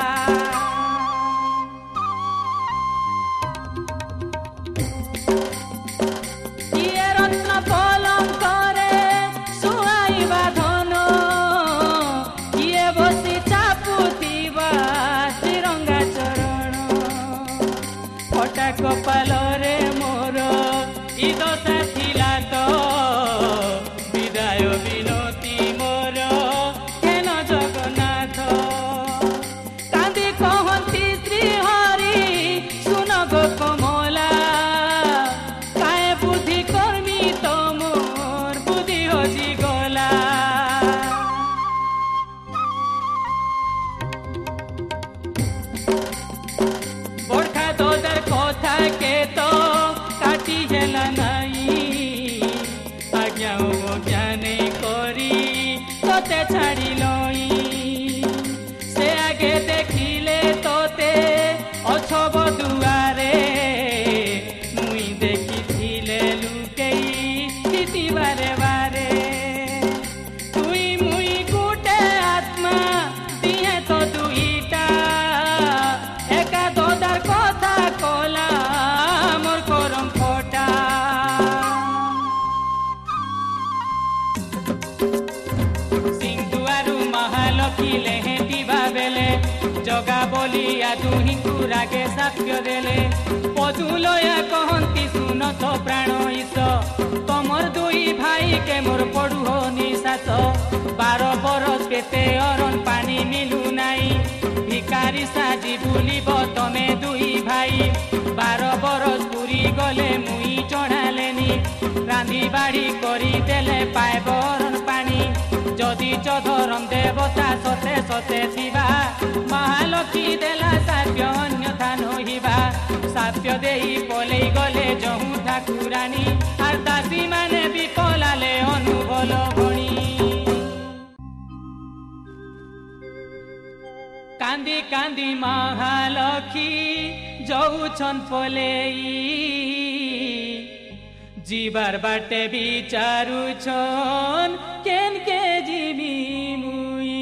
Speaker 1: किए रत्न पलंकरे सुहाइबा धन किए बसी चापुथिबा तिरंगा चरण फटा कपालरे मोर इ दशा थिला तो विदाय विनती मोर केन जगन्नाथ कांदी कहती श्री हरि सुन गो कमला काए बुद्धि कर्मी तो मोर बुद्धि हजि गला बरखा तोदर कथा के तो काटी हेला नाई आज्ञा ज्ञाने करी तोते छाड़ी लई से आगे देखिले तोते अछब दुआरे मुई देखिथिले लुकेई किति बारे बारे तुई मुई गुटे आत्मा दिहे तो दुईटा एका दोदार कथा कला मोर करम फटा सिंधुआरु महालक्ष्मी लेहेटिबा बेले जगा बोलिया दुहिंकु रागे साप्य देले पदुलया कहंती सुन तो प्राण ईश तमर दुई भाई के मोर पड़ुहो निशास 12 बरस केते अरन पानी मिलु नाई भिकारी साजी बुलिब तमे दुई भाई 12 बरस पुरी गले मुई चढ़ालेनी रांधि बाड़ी करी देले पाए बरन पानी जदि चधरम देवता सते सते थिबा महालक्ष्मी देला साप्य अन्यथा नहिबा साप्य देई पलेई गले जहू ठाकुरानी आर दासी माने विकलाले अनुबल भणी कांदी कांदी महालक्ष्मी जाऊछन पलेई जीवार बाटे विचारुछन केन के जीवी मुई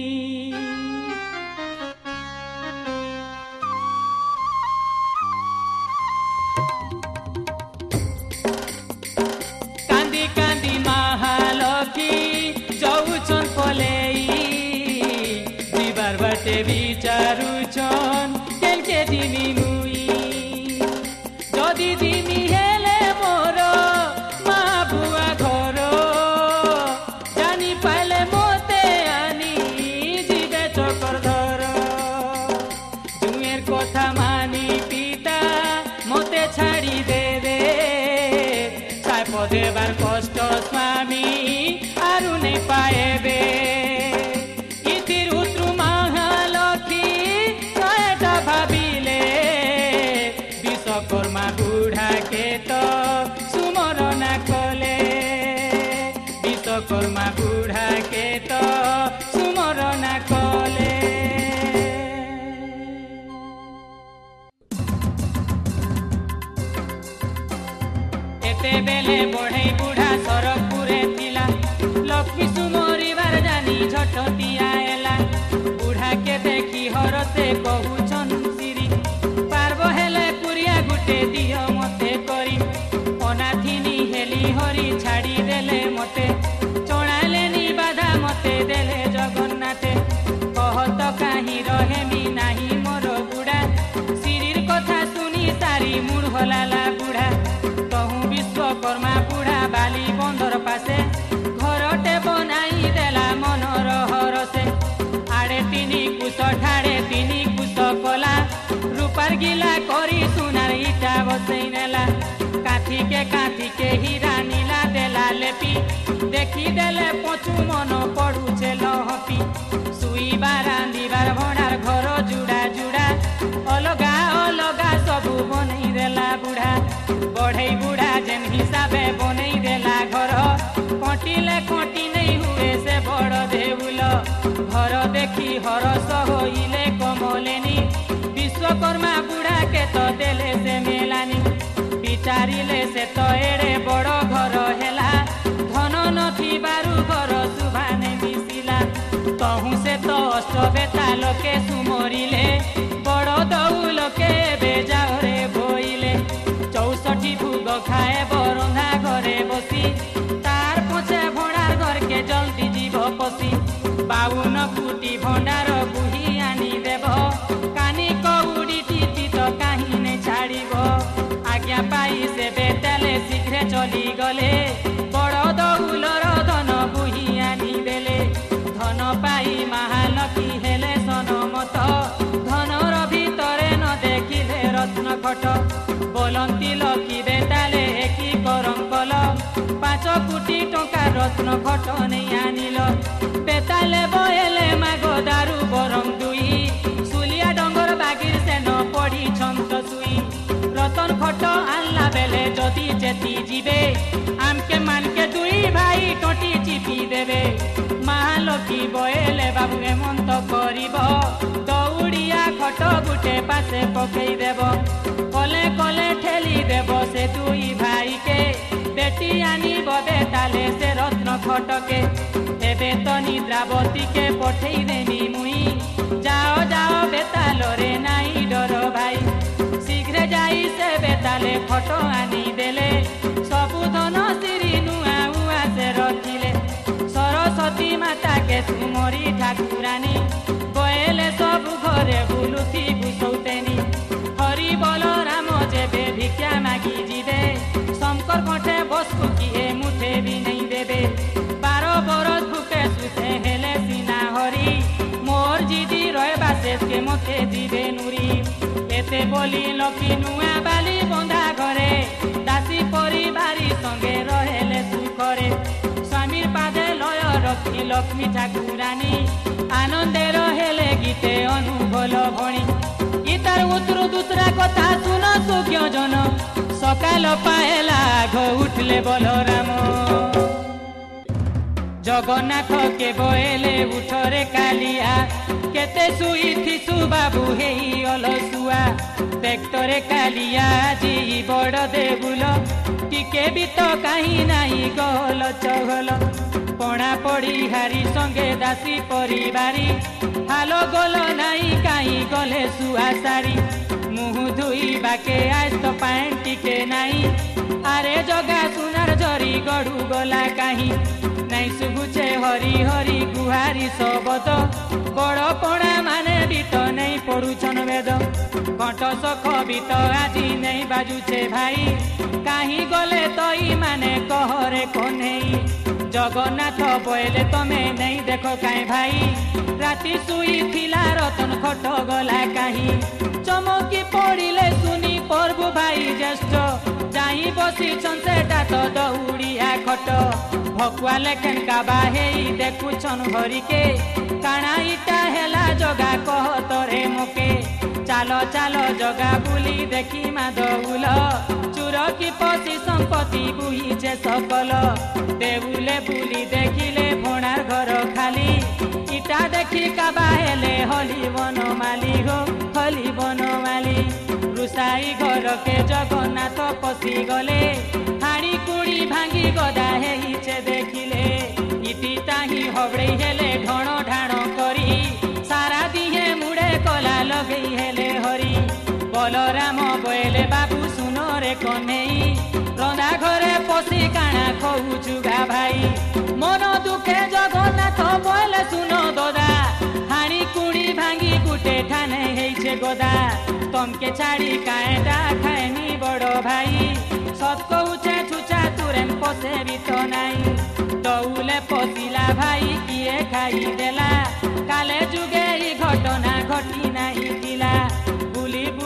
Speaker 1: कांदी कांदी महालक्ष्मी जाऊछन पलेई जीवार बाटे विचारुछन केन के जीवी मुई जदि जीवी हेले मोर मा बुआ घर जानी पाले मोते आनी जीवे चकर धर जुएर कथा मानी पिता मोते छाड़ी देवे साप देवार कष्ट स्वामी आरु नहीं पाएबे इतिर उत्रु महालक्ष्मी कयटा भाबिले विश्वकर्मा बुढ़ा के तो सुमरना कले विश्वकर्मा बुढ़ा के तो सुमरना कले एते बेले बढ़ई बुढ़ा सरकपुरे थिला लक्ष्मी सुमरिबार जानी झटतिया एला बुढ़ा के देखी हरते कहूछन सिरी पार्ब हेले पुरिया गुटे दियो मते करी अनाथिनी हेली लागिला करी सुनार इटा बसई नेला काठी के हीरा नीला देला लेपी देखी देले पचू मन पड़ुचे लहपी सुईबार रांधिबार भंडार घर जुड़ा जुड़ा अलगा अलगा सबू बनई देला बुढ़ा बढ़ई बुढ़ा जेन हिसाबे बनई देला घर कटिले कटी नहीं हुए से बड़ देउल घर देखी हरस होइले कमलेनी विश्वकर्मा बुढ़ा के तो देले से मेलानी विचारिले से तो एड़े बड़ घर हेला धन नथिबारु घर सुभाने मिसिला तहु से तो अष्टबेता लोके सुमरिले बड़ दौल के बेजारे बोइले 64 भोग खाए बरंधा घरे बसी तार पछे भंडार घर के जल्दी जीव पसी 52 कोटी भंडार बुही आनी देव कानी कौड़ी टीटी तो कहीं नहीं छाड़ब आज्ञा पाई से बेतेले शीघ्र चली गले बड़ दौलर धन बुही आनी देले धन पाई महालक्ष्मी हेले सनमत धनर भितरे न देखिले रत्न खट बोलंती लक्ष्मी बेताले एकी करम कल 5 कोटी टंका रत्न खट नहीं आनिल बेताले बहेले माग दारू बरम दुई सुलिया डंगर बागिर से न पड़ी छंत सुई रतन खट आनला बेले जदि जेती जीवे आमके मानके दुई भाई टोटी चिपी देवे महालक्ष्मी बहेले बाबू हेमंत करिब दौड़िया खट गुटे पासे पकई देव कले कले ठेली देव से दुई भाई के बेटी आनी बेताले से रत्न खटके एबे तो निद्रावती के पठेई देनी मुई जाओ जाओ बेतालो रे नाई डर भाई शीघ्र जाई से बेताले खट आनी देले सबु धन सिरी नुआ उआ से रखिले सरस्वती माता के सुमरी ठाकुरानी बहेले सबु घरे बुलुथी बुसौतेनी हरि बोल राम जेबे भिक्षा मागी जीवे शंकर कठे बसकु किए मुठे भी नहीं देवे 12 बरस भूखे सुते हेले सीना हरी मोर जीदी रहबा शेष के मथे जीवे नुरी एते बोली लक्ष्मी नुआ बाली बंधा घरे दासी परिवारी संगे रहेले सुखरे स्वामीर पादे लय रखी लक्ष्मी ठाकुरानी आनंदे रहेले गीते अनुगल भणी गीतार उतरु दूसरा कथा सुन सुज्ञ जन सकाल पाएला घ उठले बलराम जगन्नाथ के बहेले उठरे कालिया केते सुई थिसु बाबू हेई अलसुआ देखतरे कालिया जी बड़ देबुल टिके भी तो कहीं नहीं गल चहल पणा पड़ी हारी संगे दासी परिवारी हालो गल नहीं कहीं गले सुआ सारी मुह धुई बाके आज तो पैंट टिके नहीं आरे जगा सुनार जरी गड़ू गला कहीं नहीं सुबुचे हरी हरी गुहारी सबद बड़ पणा माने भी तो नहीं पड़ुछन वेद कंठ सख भी तो आजी नहीं बाजुचे भाई कहीं गले तई माने कहरे कन्हई जगन्नाथ बहेले तमे नहीं देखो काई भाई राति सुई थिला रतन खट गला कहीं चमकी पड़िले सुनी प्रभु भाई ज्येष्ठ जाई बसी सेटा तो दौड़िया खट भकुआ लेखेन काबा हेई देखुछन हरि के काना इटा हेला जगा कह तोरे मोके चालो चालो जगा बुली देखी मा दौल चूर की पसी संपत्ति बुहीचे सकल देउले बुली देखिले भोणार घर खाली इटा देखी काबा हेले हली बनमाली हो हली बनमाली रुसाई घर के जगन्नाथ पसी गले हाड़ी कुड़ी भांगी गदा हेइचे देखिले इति ताही हबड़े हेले ढण ढाण करी सारा दिहे मुड़े कला लगई हेले हरी बलराम बहेले बाबू सुनो रे कन्हई रंधा घरे पसी काना खऊ चुगा भाई मन दुखे जगन्नाथ बहेले सुनो ददा हाड़ी कुड़ी भांगी गुटे ठाने हेइचे गदा तमके छाड़ी काएटा खाएनी बड़ भाई सत कहुचे छुचा तुरेम पसे भी तो नहीं दौले पसिला भाई किए खाई देला काले जुगे ही घटना घटी नहीं थिला बुली बुली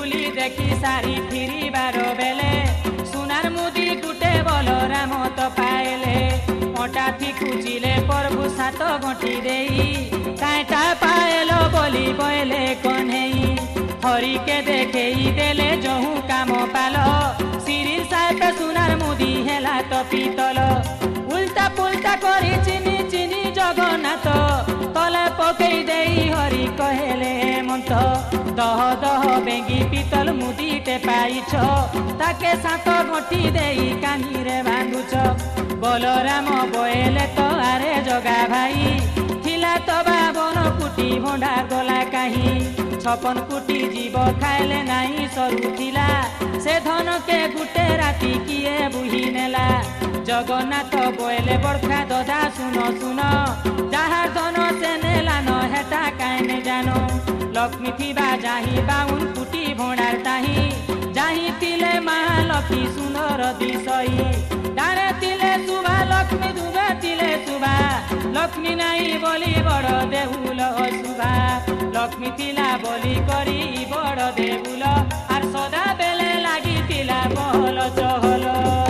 Speaker 1: লেখি সারি ফিরিবার বেলে সোনার মুদি গুটে বলরাম তো পাইলে মোটা খুঁজিলে প্রভু সাত গঁঠি দেই কাইটা পাইল বলি বইলে কনেই হরিকে দেখেই দেলে যহু কাম পাল সিরি সাহেব সোনার মুদি হেলা তো পিতল উল্টা পুল্টা করে চিনি চিনি জগন্নাথ তলে পকেই দেই হরি কহেলে হেমন্ত দহ দহ বেঙ্গি পিতল মুদিতে পাইছ তাকে সাত গঁঠি দেই কানিরে বাঁধুছ বলরাম বয়েলে তো আরে জগা ভাই ଥିଲା ତ ବାବନ କୋଟି ଭଣ୍ଡା ଗଲା କାହିଁ 56 କୋଟି ଜୀବ ଖାଇଲେ ନାହିଁ ସରୁଥିଲା ସେ ଧନକେ ଗୁଟେ ରାତି କିଏ ବୁହି ନେଲା ଜଗନ୍ନାଥ ବଏଲେ ବଡ଼ଖା ଦଦା ଶୁନ ଶୁନ ଯାହା ଧନ ସେ ନେଲା ନ ହେଟା କାହିଁନେ ଜାନ ଲକ୍ଷ୍ମୀ ଥିବା ଯାହି 52 କୋଟି ଭଣ୍ଡାର ତାହିଁ ଯାହି ଥିଲେ ମହାଲକ୍ଷ୍ମୀ ସୁନ୍ଦର ଦିଶଇ ডারে তিলে শুভা লক্ষ্মী দুবে তিলে শুভা লক্ষ্মী নাই বলি বড় দেউল শুভা লক্ষ্মী তিলা বলি করি বড় দেউল আর সদা বেলে লাগি তিলা বহল চহল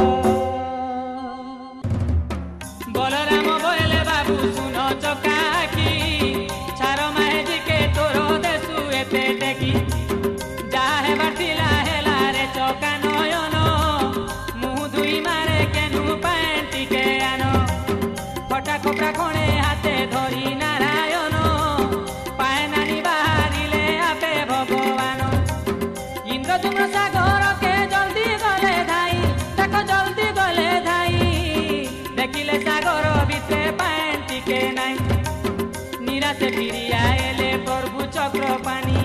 Speaker 1: বলরাম বলে বাবু শুন চকাকি ছাড় মাহেজিকে তোর দেশু এতে টেকি যা হেবার তিলা হেলা রে চকা নয়ন খোপড়া খোঁড়ে হাতে ধরি নারায়ণ পায় নানি বাহারিলে আপে ভগবান ইন্দ্রধূম্র সাগরকে জলদি গলে ধাই তাকে জলদি গলে ধাই দেখিলে সাগর ভিতরে পায় টিকে নাই নিরাশে ফিরিয়া এলে প্রভু চক্র পানি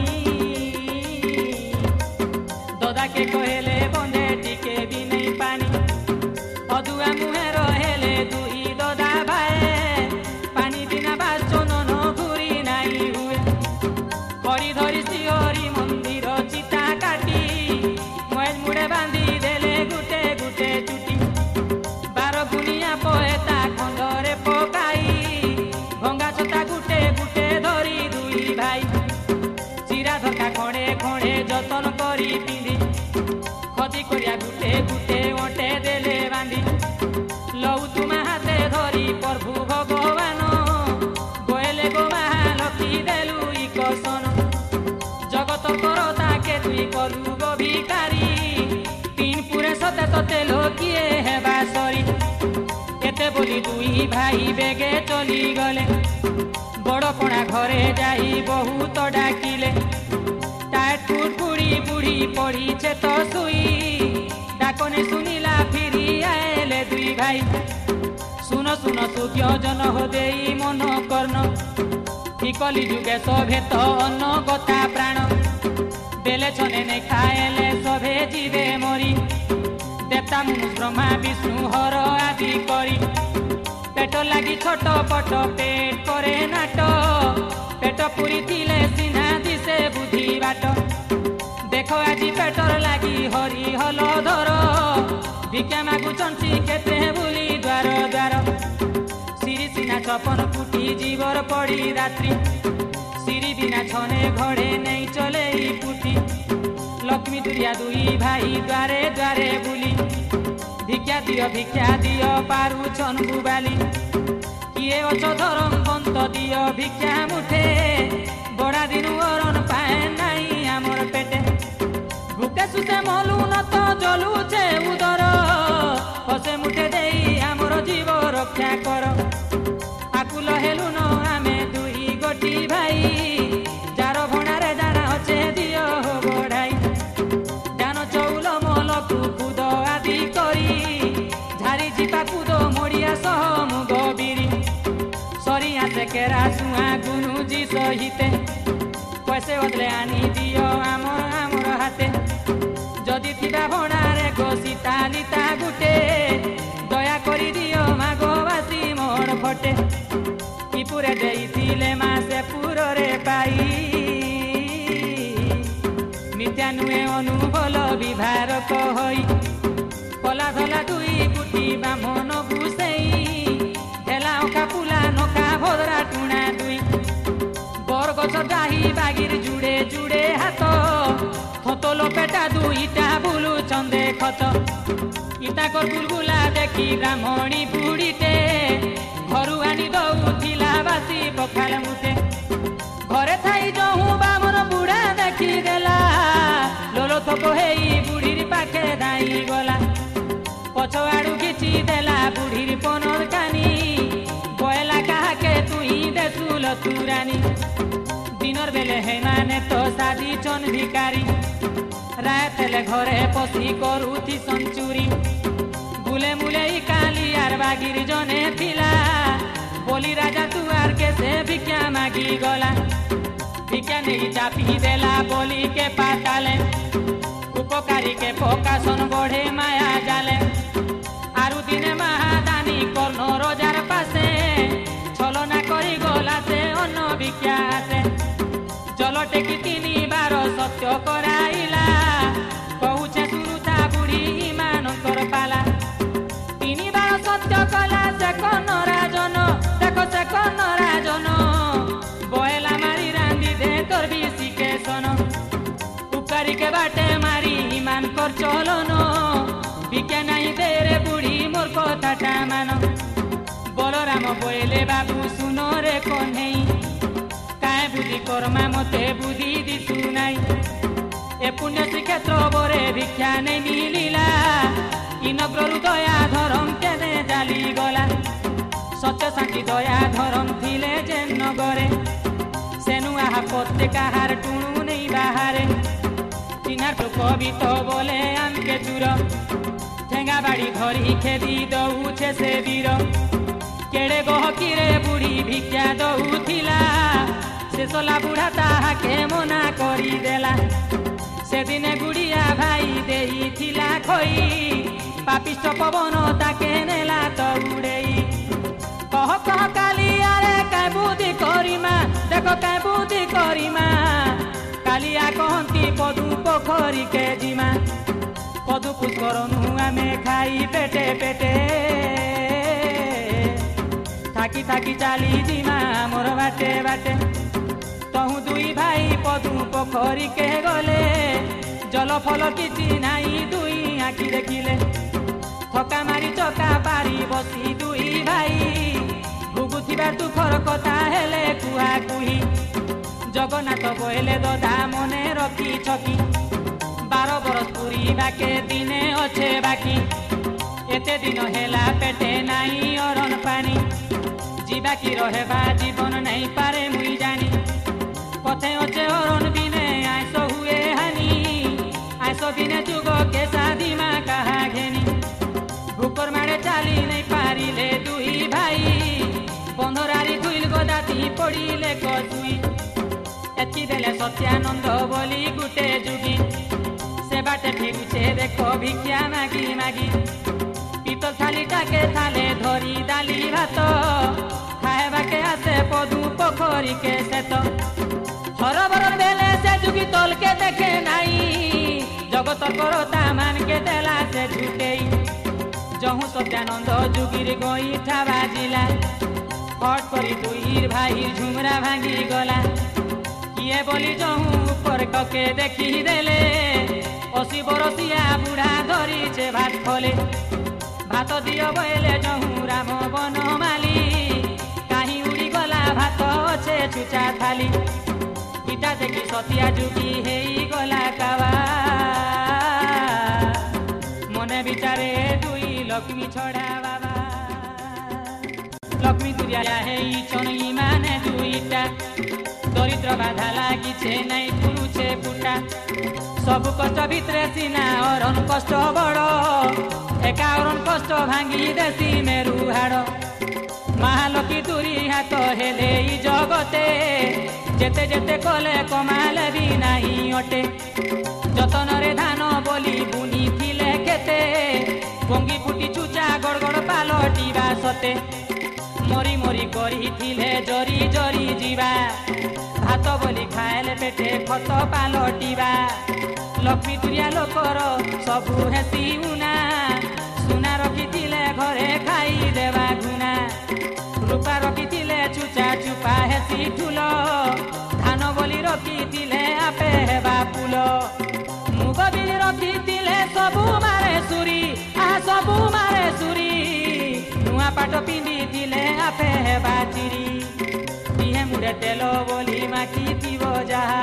Speaker 1: দদাকে কহেলে বন্ধে টিকে বি নেই পানি অদুয়া মুহে রহেলে দুই দদা ভাই পানি বিনা বাচন ঘুরি নাই হুয়ে হরি ধরি শ্রীহরি মন্দির চিতা কাটি ময়েজ মুড়ে বাঁধি দেলে গুটে গুটে চুটি 12 গুনিয়া পয়েতা খণ্ডরে পকাই ভঙ্গা ছতা গুটে গুটে ধরি দুই ভাই চিরা ধরকা খড়ে খড়ে যতন করি পিঁধি ক্ষতি করিয়া গুটে গুটে ওটে দেলে বাঁধি লউ তুমা হাতে ধরি প্রভু ভগবান গোয়েলে গো মহালক্ষ্মী দেলু ইকসন জগত কর তাকে তুই কলু গো ভিকারি তিন পুরে সতে ততে লোকিয়ে হেবা সরি এতে বলি দুই ভাই বেগে চলি গলে বড় কোণা ঘরে যাই বহুত ডাকিলে টাট ফুড়ি বুড়ি পড়িছে তো শুই ডাকনে শুনিলা ফিরি আইলে দুই ভাই শুন শুন সুজ্ঞ জন হদেই মন কর্ণ কলি যুগে সভে তো অন্ন কথা প্রাণ বেলে ছনে নে খাইলে সভে জীবে মরি দেবতা মুনু ব্রহ্মা বিষ্ণু হর আদি করি পেট লাগি ছোট পট পেট করে নাট পেট পুরি থিলে সিনা দিশে বুদ্ধি বাট দেখ আজি পেটর লাগি হরি হল ধর ভিক্ষা মাগুচন্তি কেতে বুলি দ্বার দ্বার সিরি সিনা 56 কোটি জীবর পড়ি রাত্রি সিরি বিনা ছনে ঘড়ে নেই চলে পুটি লক্ষ্মী দুরিয়া দুই ভাই দ্বারে দ্বারে বুলি ভিক্ষা দিও পারুছন বুবালি কিয়ে অছ ধরম বন্ত দিও ভিক্ষা মুঠে বড়া দিনু অরণ পায় নাই আমার পেটে ভুকে সুতে মলু নত জলুছে উদর হসে মুঠে দেই আমার জীব রক্ষা কর আকুল হেলু ন আমি দুই গোটি ভাই যার ভণারে জানা হচ্ছে দিও বড়াই জান চৌল মলকু কুদ আদি করি ঝারি চিপা কুদ মরিয়া সহ মুগ বিরি সরিয়া কেরা সুয়া গুনুজি সহিতে পয়সে বদলে আনি দিও আমার হাতে যদি থিবা ভণারে ঘষিতা লিতা গুটে দয়া করি দিও মাগবাসী মোর ফটে কিপুরে দেইছিলে মাসে পুররে পাই মিথ্যা নুয়ে অনুভল বিভার কহই কলা ধলা দুই কুটি বামন বুসেই হেলা ওখা পুলা নখা ভদ্রা টুଣା দুই বরগছ ডাহি বাগির জুড়ে জুড়ে হাত থতল পেটা गुलगुला देखी ब्राह्मणी बुढ़ीटे घरू आनी दौला बासी पखाल मुठे घरे थाई जहू बामन बुढ़ा देखी देला लोलो थोप हेई बुढ़ीर पाखे दाई गला पछ आड़ू खिची देला बुढ़ीर पनर कानी बयला काहाके तुई देसुल तुरानी दिनर बेले हे माने तो सादी चन भिकारी रात हेले घरे पसी करूथी संचुरी बुले मुले काली आर बागिर जने थिला बोली राजा तुआर के से भिक्षा मागी गला भिक्षा नहीं चापी देला बोली के पाताले उपकारी के पोकासन बढ़े माया जाले आरु दिने महादानी कर्ण रोजार पासे छलना करी गला से अन्न भिक्षा आसे जल टेकी 3 बार सत्य कराइला कहुचे सुरुता बुढ़ी इमानकर पाला 3 बार सत्य कला से कर्ण राजन देखो से कर्ण राजन बयला मारी रांदी दे तोर बीसी के सन उपकारी के बाटे मारी ईमान कर चलन भिक्षा नहीं दे रे बुढ़ी मोर कथाटा मान बलराम बोले बाबू सुनो रे कन्हई काय बुद्धि कर्मा मते बुद्धि दिसु नाई ए पुण्य श्रीक्षेत्र बरे भिक्षा नहीं मिलिला इनग्रु दया धरम केने जाली गला सत्य शांति दया धरम थिले जेन नगरे सेनु आहा प्रत्येक आहार टुणु नहीं बाहारे चिनार तो कवित बोले आमके चूर ठेंगा बाड़ी धरी खेदी दउछे से वीर केड़े गहकिरे बुढ़ी भिक्षा दउथिला से सोला बुढ़ा ताहाके मना करी देला से दिने गुड़िया भाई देही थिला खोई पापिष्ट पवन ताके नेला तो उड़ेई कह कह कालिया रे काय बुद्धि करिमा देखो काय बुद्धि करिमा कालिया कहंती पदु पोखरी के जिमा पदु पुष्करनु आमे खाई पेटे पेटे थाकी थाकी चाली जिमा मोर बाटे बाटे तहु 2 भाई पदु पोखरी के गले जल फल किछि नाई 2 आखि देखिले थका मारी चका पारी बसी 2 भाई भुगुथिबा दुखर कथा हेले कुहा कुही जगन्नाथ बोले ददा मने रखी छकी 12 बरस पूरी बाके दिने अच्छे बाकी एते दिन हेला पेटे नाई अरन पानी जीवा की रहेबा जीवन नहीं पारे मुई जानी पथे अच्छे अरन बिने आइस हुए हानि आइस बिने जुग के शादी माँ कहा घेनी भूकर मारे चाली नहीं पारिले 2 भाई बंधरारी धुइल गदाती पड़िले कसुई एति बेले सत्यानंद बोली गुटे जुगी से बाटे फिरुचे देखो भिक्षा मागी मागी पीतल थाली टाके थाले धरी दाली भात खाएबाके आसे पदु पोखरी के सेत हरबर बेले से जुगी तल के देखे नाई जगत करता मान के देला से झुटेई जहू सत्यानंद जुगिर गईठा बाजिला हट करी 2 भाई झुमरा भांगी गला किए बोली जहू ऊपर कके देखी देले 80 बरसिया बुढ़ा धरी छे भात खोले भात दियो बोले जहू राम बनमाली कहीं उड़ी गला भात छे छुचा थाली इटा देखी सतिया जुगी हेई गला कावा मने विचारे 2 लक्ष्मी छड़ा बाबा लक्ष्मी तुरिया हेई चनई माने 2टा दरिद्र बाधा लागी छे नहीं पुरुछे पुटा सब कष्ट भितरे सीना अरन कष्ट बड़ एका अरन कष्ट भांगी देसी मेरु हाड़ महालक्ष्मी तुरी हाथ हेले ई जगते जेते जेते कले कमाले भी नहीं अटे जतन रे धान बोली बुनी थिले खेते बंगी फुटी चुचा गड़गड़ पालटिबा सते मरी मरी करी थिले जरी जरी जीवा भात बोली खाएले पेटे खत पालटिबा लक्ष्मी तुरिया लोकर सबु हेसी उना सुना रखिथिले घरे खाई देवा गुना रूपा रखिथिले चुचा चुपा हेसी ठुल धान बोली रखिथिले आपे हेबा फुल कवि रखिथिले सबु मारे सुरी सबु मारे सुरी नुआ पाट पिंधिथिले आपे हेबा चिरी दिहे मुरे तेल बोली माखिथिबो जाहा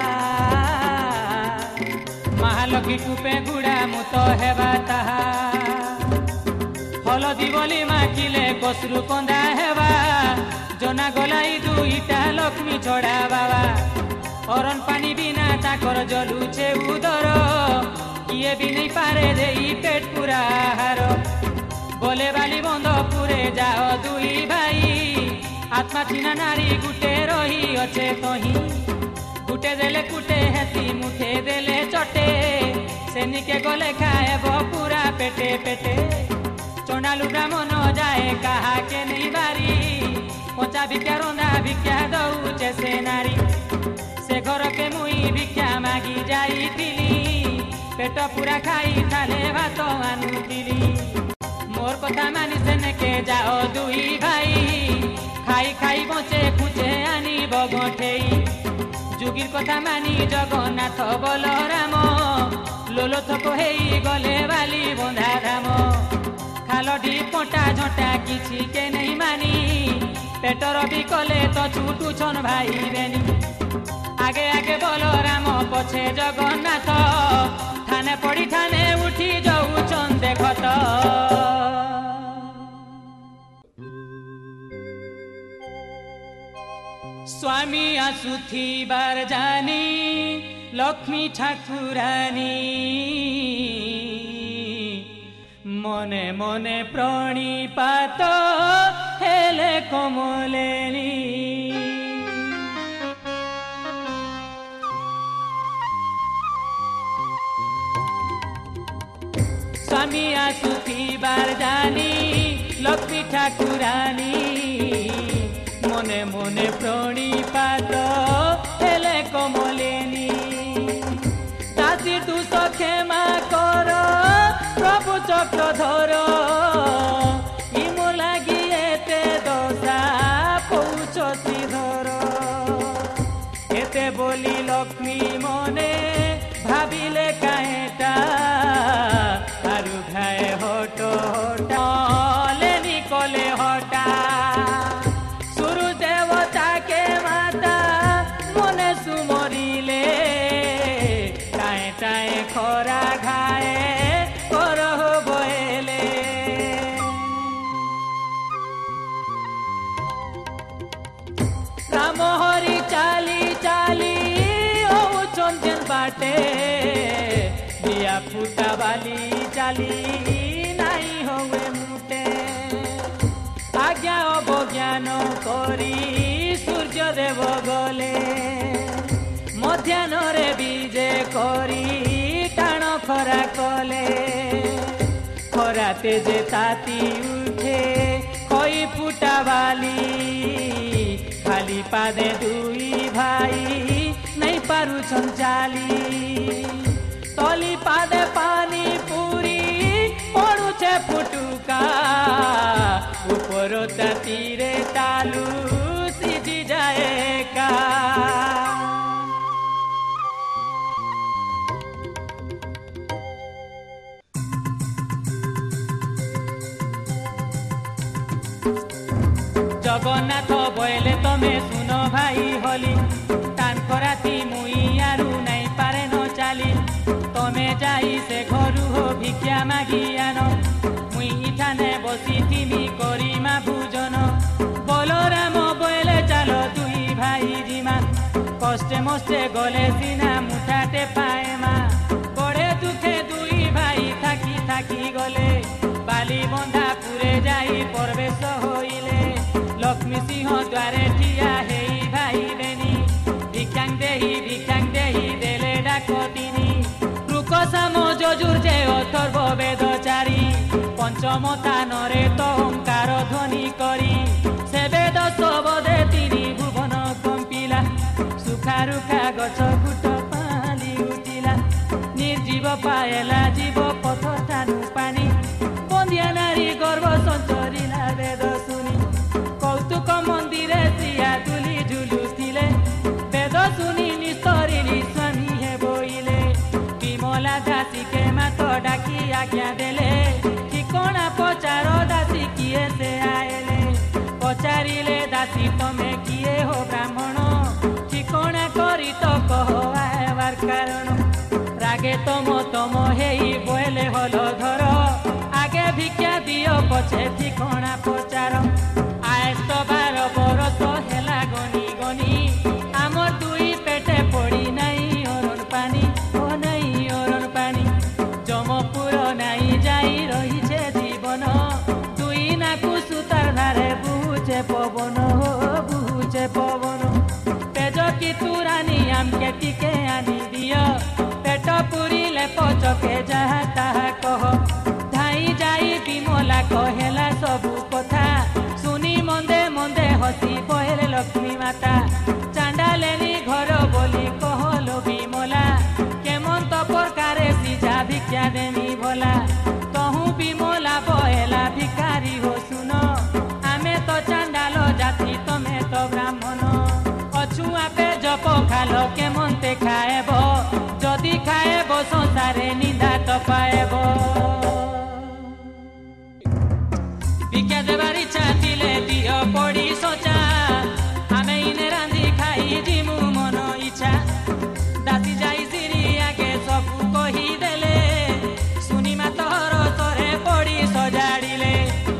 Speaker 1: महालक्ष्मी टुपे गुड़ा मुत हेबा ताहा हलदी बोली माखिले कसरु कंदा हेबा जना गलाई दुईटा लक्ष्मी छड़ा बाबा अरन पानी बिना ताकर जलुछे उदर किए भी नहीं पारे देई पेट पूरा हार बोले बाली बंद पुरे जाओ दुई भाई आत्मा चिना नारी गुटे रही अच्छे कहीं गुटे देले कुटे हेती मुठे देले चटे सेनिके गले खाएब पूरा पेटे पेटे चंडालू ब्राह्मण जाए कहा के नहीं बारी पचा भिक्षा रंधा भिक्षा दौचे से नारी से घर के मुई भिक्षा मागी जाइथिली पेट पूरा खाई थाले भात आनुथिली मोर कथा मानि सेनेके जाओ दुई भाई खाई खाई बचे खुचे आनी बगठेई जुगिर कथा मानी जगन्नाथ बलराम लोलो थक हेई गले बाली बंधा धाम खालडी पटा झटा किछि के नहीं मानी पेटर भी कले तो छुटू छन भाई बेनी आगे आगे बलराम पछे जगन्नाथ थाने पड़ी थाने उठी जाऊछन देखत स्वामी आसुथिबार जानी लक्ष्मी ठाकुरानी मने मने प्रणिपात हेले कमलेनी स्वामी आसुथिबार जानी लक्ष्मी ठाकुरानी मने मने प्रणिपात हेले कमलेनी दासी तू क्षमा कर प्रभु चक्रधर इमो लागी एते दशा पौछ श्रीधर एते बोली लक्ष्मी मने भाविले काहेटा आरु घाए हट हटा लेनी कले हटा सुरु देवता के माता मने सुमरिले काए टाए खरा घाए करह बहेले राम हरि चाली चाली ओ चंदन बाटे दिया फुटा बाली चाली नहीं होवे मुटे आज्ञा अवज्ञान करी सूर्य देव गले मध्याह्न रे बीजे करी टाण खरा कले खरा तेजे ताती उठे खई फुटा बाली खाली पादे दुई भाई नहीं पारु चाली तली पादे पानी पूरी पड़ुछे फुटुका ऊपर तीरे तालू सीधी जाए का जगन्नाथ बोले तमे सुनो भाई होली तान कराती मुई आरु नहीं पारे न चाली तमे जाई से घरु हो भिक्षा मागी आनो मुई इठाने बसी थिमी करी मा भोजन बलराम बोले चलो दुई भाई जिमा कष्टे मष्टे गले सिना मुठाटे पाए मा बड़े दुखे दुई भाई थाकी थाकी गले बाली बंधा पुरे जाई प्रवेश होइले लक्ष्मी सिंह द्वारे ठिया हेई भाई बेनी भिक्षांग देही देले डाकतिनी रुक साम जजुर जे अथर्व वेदचारी पंचमता नरे तोंकार ध्वनि करी से वेद सबदे तिनी भुवन कंपिला सुखा रुखा गछ गुट पाली उठिला निर्जीव पाएला जीव पथ ठानु पानी बंदिया नारी गर्भ संचरिला वेद सुनी कौतुक मंदिरे सिया तुली झुलुथिले वेद सुनी निस्तरिली स्वामी हे बोइले विमला कारण रागे तम तम हेई बोले हल धर आगे भिक्षा दियो पछे ठिकणा पचार आयस तो 12 बरस हेला गनी गनी आमर दुई पेटे पड़ी नहीं अरण पानी ओ नहीं अरण पानी जमपुर नहीं जाई रही छे जीवन दुई नाकु सुतार धारे बुझे पवन हो बुझे पवन तेज की तुरानी आमके टिके आनी दियो पेट पुरीले पचके जहा ताहा कह धाई जाई विमला कहेला सबु कथा सुनी मंदे मंदे हसी पहले लक्ष्मी माता चांडालेनी घर बोली कहलो विमला केमन तो प्रकारे सीजा भिक्षा देमी भला कहूँ विमला बहेला भिकारी हो सुनो आमे तो चांडाल जाति तमे तो ब्राह्मण अछु आपे जप खालो केमन ते खाएब जदि खाएब संसारे निंदा तो पाएब भिक्षा देवार इच्छा दिले दियो पड़ी सोचा आमे इने रांधी खाई जिमु मन इच्छा दासी जाई सिरी आगे सबू कही देले सुनी मातहर तरे पड़ी सजाड़िले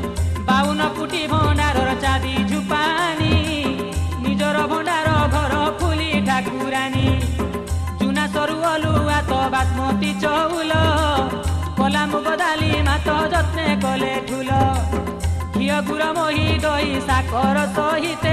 Speaker 1: 52 फुटी भंडारर चाबी झुपानी निजर भंडार घर फुली ठाकुरानी जुना सरू अलुआ तो बासमती चौल कला मुग दाली मात जत्ने कले ठुल घिय गुर मही दही साकर सहिते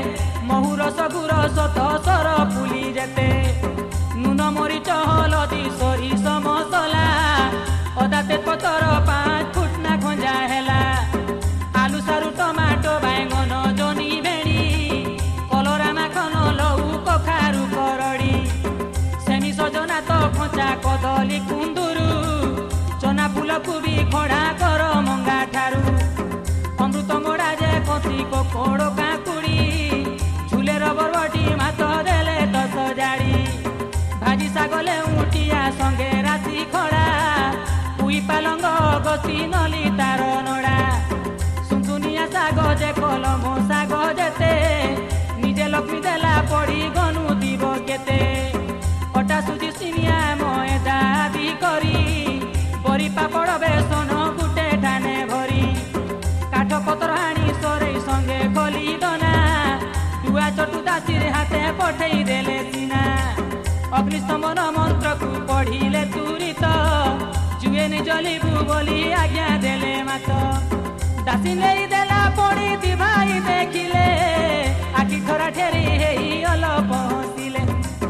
Speaker 1: महुरस गुर सत सर फुली जेते नुन मरीच हलदी सरिष मसला अदा तेजपतर 5 फुटना खंजा हेला आलू सारू टमाटो बैंगन जनी भेड़ी कलरा माखन लहू कखारू करड़ी सेमी सजना तो खंचा कदली कुंदुरू चना फूल भी खड़ा कर मंगा ठारू अमृत मोड़ा जे कथी को कोड़ो काकुड़ी झूले रबरबटी मात देले 10 जाड़ी भाजी सागले उठिया संगे राशि खड़ा पुई पालंग गसी नली तार नड़ा सुनसुनिया साग जे कलम साग जेते निजे लक्ष्मी देला पड़ी गनु दीब केते अटा सुजी सिमिया मयदा भी करी बरी पापड़ बेसन गुटे ठाने भरी काठ पतर हाणी सरे संगे खली दना दुआ चटु दासीर हाथे पठेई देले सीना अग्निस्तंभन मंत्र को पढ़िले तुरित जुए नि जलिबु बोली आज्ञा देले मात दासी लेई देला पड़ी दी भाई देखिले आखि खरा ठेरी हेई अल पहुँचिले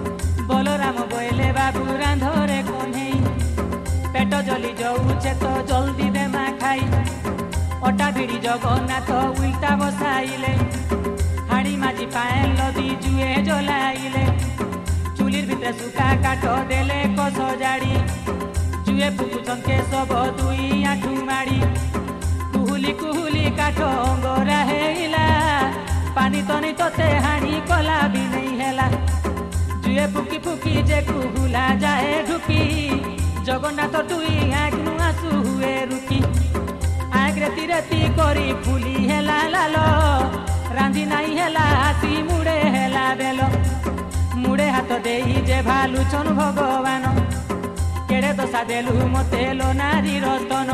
Speaker 1: बलराम बोले बाबू रांधरे कन्हई पेट जली जाऊे तो जल्दी दे मा खाई अटा भिड़ी जगन्नाथ उल्टा बसाइले हाड़ी माझी पाएल लदी जुए जलाइले चुलिर भितरे सुखा काठ देले कस जाड़ी जुए फुकुचन के सब दुई आठू माड़ी कुहुली कुहुली काठ अंगरा हेला पानी तनी तते हाणी कला भी नहीं हेला जुए फुकी फुकी जे कुहुला जाए ढुकी जगन्नाथ टुई आगनु आसु हुए रुकी आग रेती रेती करी फुली हेला लाल रांधी नहीं हेला हाथी मुड़े हेला बेल मुड़े हाथ देई जे भालुचन भगवान केड़े दशा देलु मते लो नारी रतन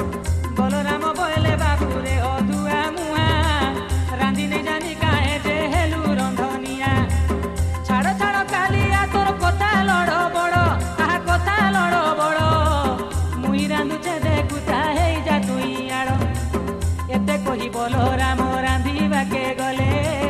Speaker 1: बलराम बोले बाबूरे अधुआ मुआ रांधी नहीं जानी काहे जे हेलु रंधनिया छाड़ छाड़ कालिया तोर कथा लड़ बड़ आहा कथा लड़ बड़ मुई रांधुचे देखुता हे जा तुई आड़ एते कही बलराम रांधिबा के गले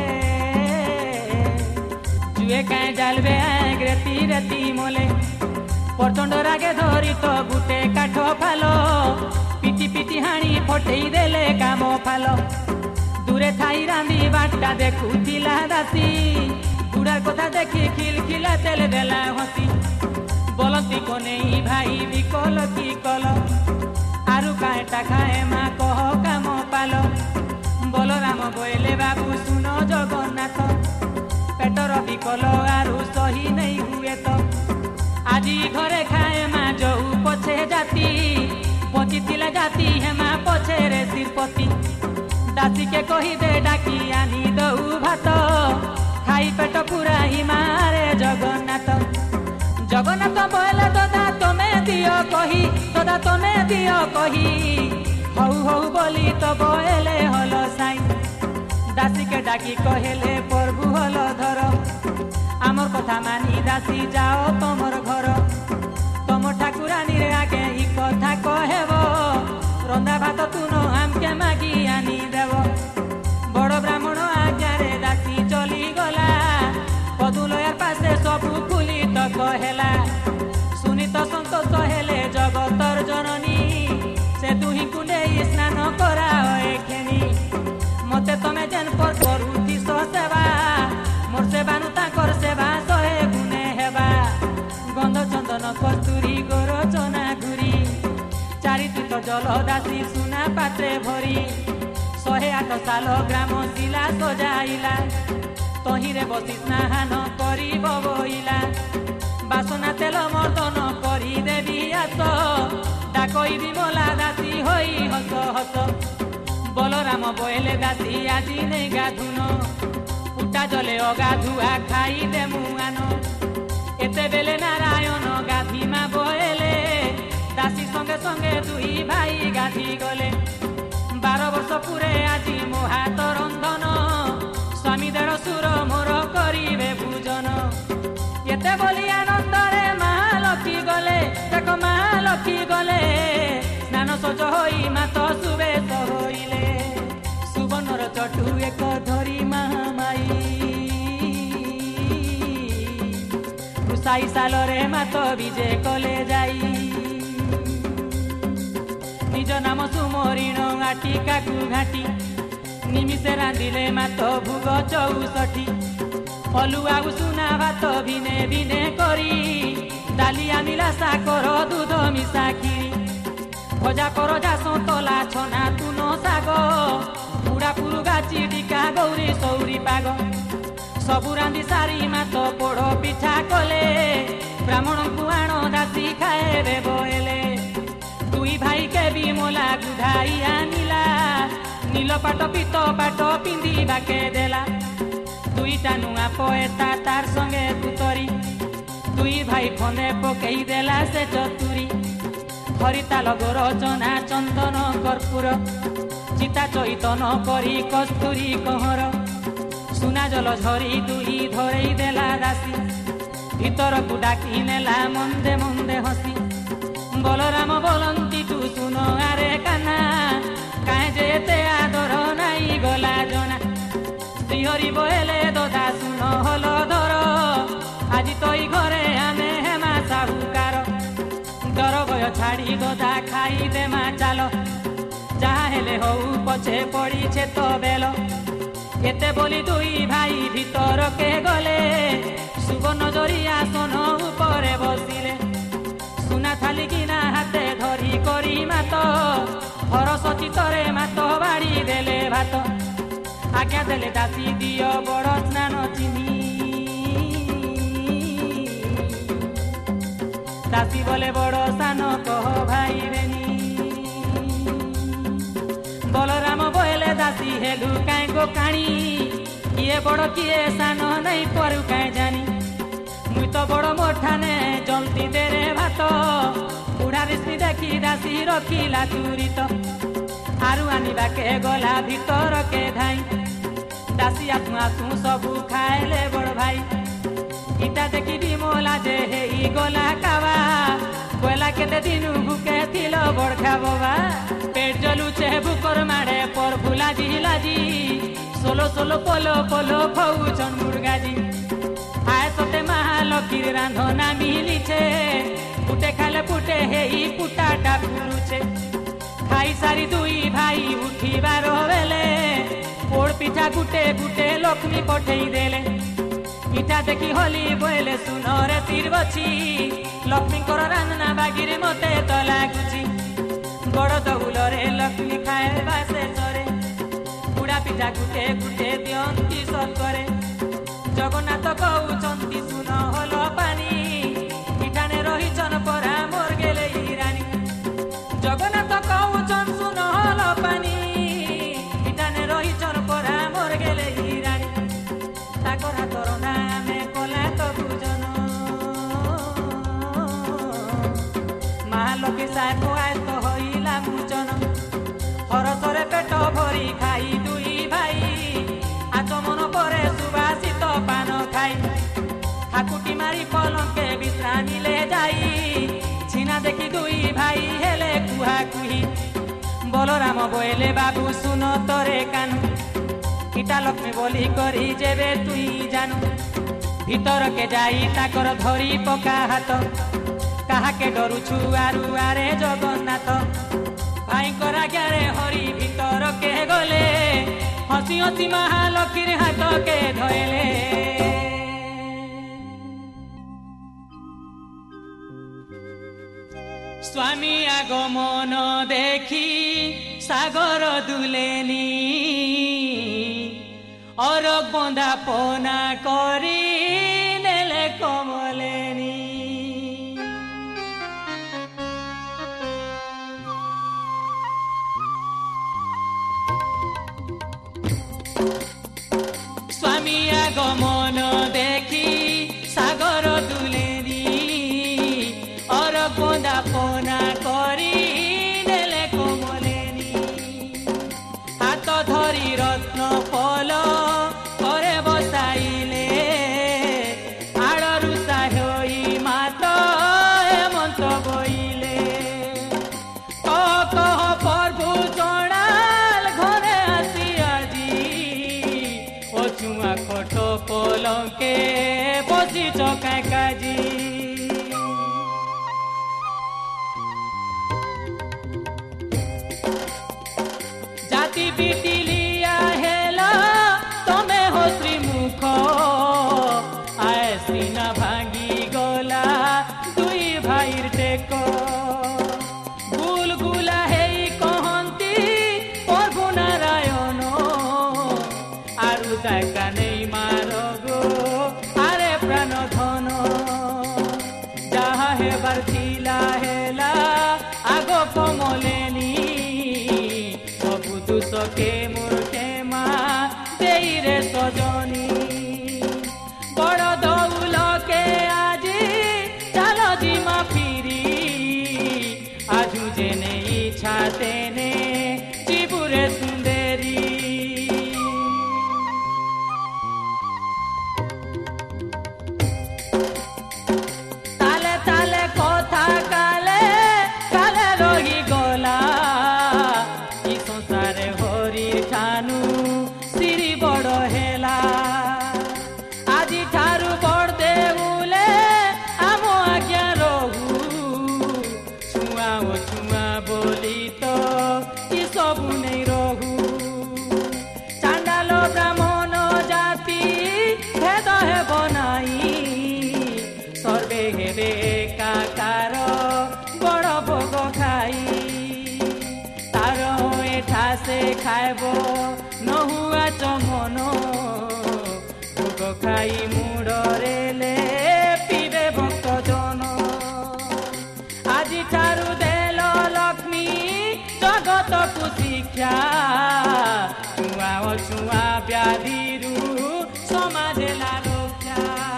Speaker 1: जुए काए जालबे आग रेती रेती मोले प्रचंड रागे धरी तो गुटे काठ फाल पिटी पिटी हाणी फटेई देले काम फाल दूरे थाई रांधी बाटा देखुथिला दासी बुढ़ार कथा देखी खिलखिला तेल देला हसी बलती को नहीं भाई विकल की कल आरु काएटा खाए माँ कह काम पाल बलराम बोले बाबू सुन जगन्नाथ पेटर विकल आरु सही नहीं हुए तो আজি ঘরে খায় মা যৌ পছে জাতি পচিতিলে জাতি হেমা পছে রে শ্রীপতি দাসীকে কহিদে ডাকি আনি দৌ ভাত খাই পেট পুরাই মারে জগন্নাথ जगन्नाथ बोले दादा तमे दियो कही, दादा तमे दियो कही, हऊ हऊ बोली तो बोले हल साई। दासी के डाकी कहले प्रभु हल धर, आमर कथा मानी दासी जाओ तमर घर। तम ठाकुरानी रे आगे ई कथा कहेब, रंधा भात तुनो आमके मागी आनी देव। बड़ ब्राह्मण आज्ञारे दासी चली गला, पदुलयार पासे सबू खुली तो कहेला। सुनी तो संतोष हेले जगतर जननी, से तुही कुंडे स्नान कराओ एखेनी। मते तमे जेन पर करूथी सेवा, मोर सेवानु ताकर सेवा सहे गुणे हेबा। गंध चंदन कस्तूरी गोरचना घुरी, चारितीर्थ जल दासी सुना पात्रे भरी। 108 साल ग्राम शिला सजाइला, तहिरे बसी स्नान करी बबइला। बासना तेल मर्दन करी देवी हाथ, डाकई विमला दासी होई हस हस। बलराम बोले दासी आजी नहीं गाधुन, उटा जले अगाधुआ खाई दे मुआन। एते बेले नारायण गाधी मा बोले, दासी संगे संगे दुई भाई गाधी गले। 12 वर्ष पूरे आजी मो हाथ रंधन, स्वामी देड़ सुर मोर करिवे पूजन। एते बोली आनंदरे महालक्ष्मी गले, देख महालक्ष्मी गले। स्नान सज होई मात सुबेश होइले, सुवर्णर चटु एक धरी महामाई। रुसाई सालरे मात विजे कले जाई, निज नाम सुमरिण आटिका कु घाटी। निमिषे रांधिले मात भोग 64, अलुआ सुना भात भिने भिने करी। डालिया मिला साकर दूध मिसा खीरी, भजा कर जासो तला छना तुनो साग। बुढ़ा पुरुगा चिडिका गौरी सौरी पाग, सबु रांधि सारी मात पोड़ पिठा कले। ब्राह्मण को आण दासी खाएबे बोले, दुई भाई के भी मोला गुधाई आनिला। नील पाट पीत पाट पिंदी बाके देला, दुईटा नुआ पोएता तार संगे तुतरी। दुई भाई खंदे पकई देला से चतुरी, हरिताल गोरचना चंदन कर्पूर। चिता चैतन करी कस्तूरी कहर, सुना जल झरी दुई धरई देला दासी। भीतर को डाकी नेला मंदे मंदे हसी, बलराम बोलंती तू सुन आरे काना। काहे जेते आदर नाई गला जना, श्रीहरि बोले ददा सुन हल धर। আজি तई घरे आमे हेमा साहुकार, डर भय छाड़ी ददा खाई दे मा चाल। जहा हेले हऊ पछे पड़ी छे तो बेल, एते बोली दुई भाई भीतर के गले। सुवर्ण जरिया सोन उपरे बसिले, सुना थाली किना हाथे धरी करी मात। हरस चितरे मात बाड़ी देले भात, आज्ञा देले दासी दियो बड़ स्नान चिनी। दासी बोले बड़ सान कह भाई रेनी। बलराम बोले दासी हेलु काई गो काणी, किए बड़ किए सान नहीं परू काई जानी। मुई तो बड़ मोठाने जल्दी दे रे भात, बुढ़ा ऋषि देखी दासी रखिला तुरित। आरु आनिबा के गला भीतर के धाई, दासी आसु आसु सबू खाएले बड़ भाई। इटा देखी विमला जे हेई गला कावा, कोला केते दिनु भूके थिल बड़खा बाबा। पेट जलुचे भूकर माड़े पर भुलाजी लाजी, सोलो सोलो पोलो पोलो फौचन मुर्गाजी। आए सते महालक्ष्मी रांधना मिलिछे, पुटे खाले पुटे हेई पुटाटा फुलुछे। खाई सारी दुई भाई उठिबार बेले, पोड़ पिठा गुटे गुटे लक्ष्मी पठेई देले। इटा देखी होली बोले सुन रे तीरबछी, लक्ष्मी कर रांधना बागिरे मते तो लागुची। बड़ दौल रे लक्ष्मी खाए बासे चरे, बुढ़ा पिठा गुटे गुटे दियंती सत्वरे। जगन्नाथ कहउचंती सुन हल पानी, इठाने रहिचन परा मोर गेले रानी। जगन्नाथ कहउचन सुन हल पानी, इठाने रहिचन परा मोर गेले रानी। ताकर हाथ रंधा आमे कला तो पूजन, मिशा खुआए तो हईला मुचन हरसरे पेट भरी खाई दुई भाई आचमन पर सुबासित पान खाई हाकुटी मारी पलंके विश्रामी ले जाई छिना देखी दुई भाई हेले कुहा कुही बलराम बोले बाबू सुन तोरे कानू इटा लक्ष्मी बोली करी जेबे तुई जानू भीतर के जाई ताकर धरी पका हाथ कहा के डरू छुआरू आरे जगन्नाथ भाई करा ग्यारे हरि भीतर के गले हसी हसी महालक्ष्मीर हाथ के धोले स्वामी आगमन देखी सागर दुलेनी और बंदा पना करी नेले कमलेनी स्वामी आगमन देखी सागर दुलेनी और बंदा पना करी नेले कमलेनी हाथ धरी रत्न पल करे बसाइले आड़रू साहोई मात हेमंत बोइले कह प्रभु जणाल घरे आसी आजी अछुआ खट पलंके बसी चका काजी जाति बिटिलिया हेला तमे हो श्रीमुख आए सीना भांगी गला दुई भाईर टेक गुलगुला हेई कहंती प्रभु नारायण आरु दाका नहीं मारो गो आरे प्राण धन जहा हेबार थिला हेला आगो कमलेनी सके मूर्खे माँ तेरे सजनी बड़ दौल के आजी चलो जिमा फिरी आजू जेने इच्छा तेने जीबुरे सुंदरी ताले ताले कथा काले काले रही गला ठानु सिरी बड़ हेला आजी ठारू बड़ देउले आम आज्ञा रहू छुआ ओ छुआ बोली तो कि सबु नहीं रहू चांडाल ब्राह्मण जाति भेद हे बनाई सर्वे हेबे एकाकार बड़ भोग खाई से खाइबो नहुआ चमन भोग खाई मुड़रे ले पीबे भक्त जन आजी ठारू देल लक्ष्मी जगत को शिक्षा छुआ अछुआ व्याधिरू समाज रक्षा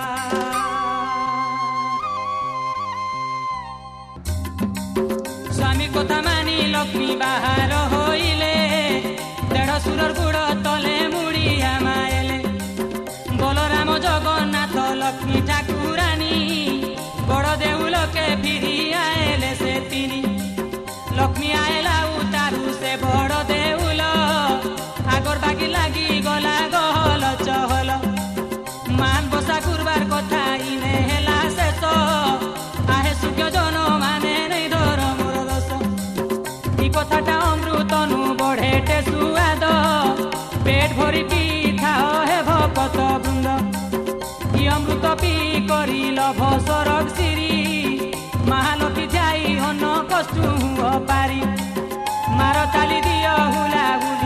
Speaker 1: स्वामी कथा मानी लक्ष्मी बाहर होइले देढ़ सुरर गुड़ तले मुड़िया माएले बलराम जगन्नाथ लक्ष्मी ठाकुरानी बड़ देउल के फिरी आएले से तिनी लक्ष्मी आएला उतारू से बड़ देउल आगर बागी लागी गला गहल चहल मान बसा गुरबार कथा इने हेला शेष आहे सुख्य जन माने नहीं धर मोर दश ई कथाटा अमृतनु बढ़ेटे सुआद पेट भरी पी खाओ हे भक्त बृंद ई अमृत पी करिल भसरग सिरी महालक्ष्मी जाई अन्न कष्टु पारी मार ताली दियो हुला हुली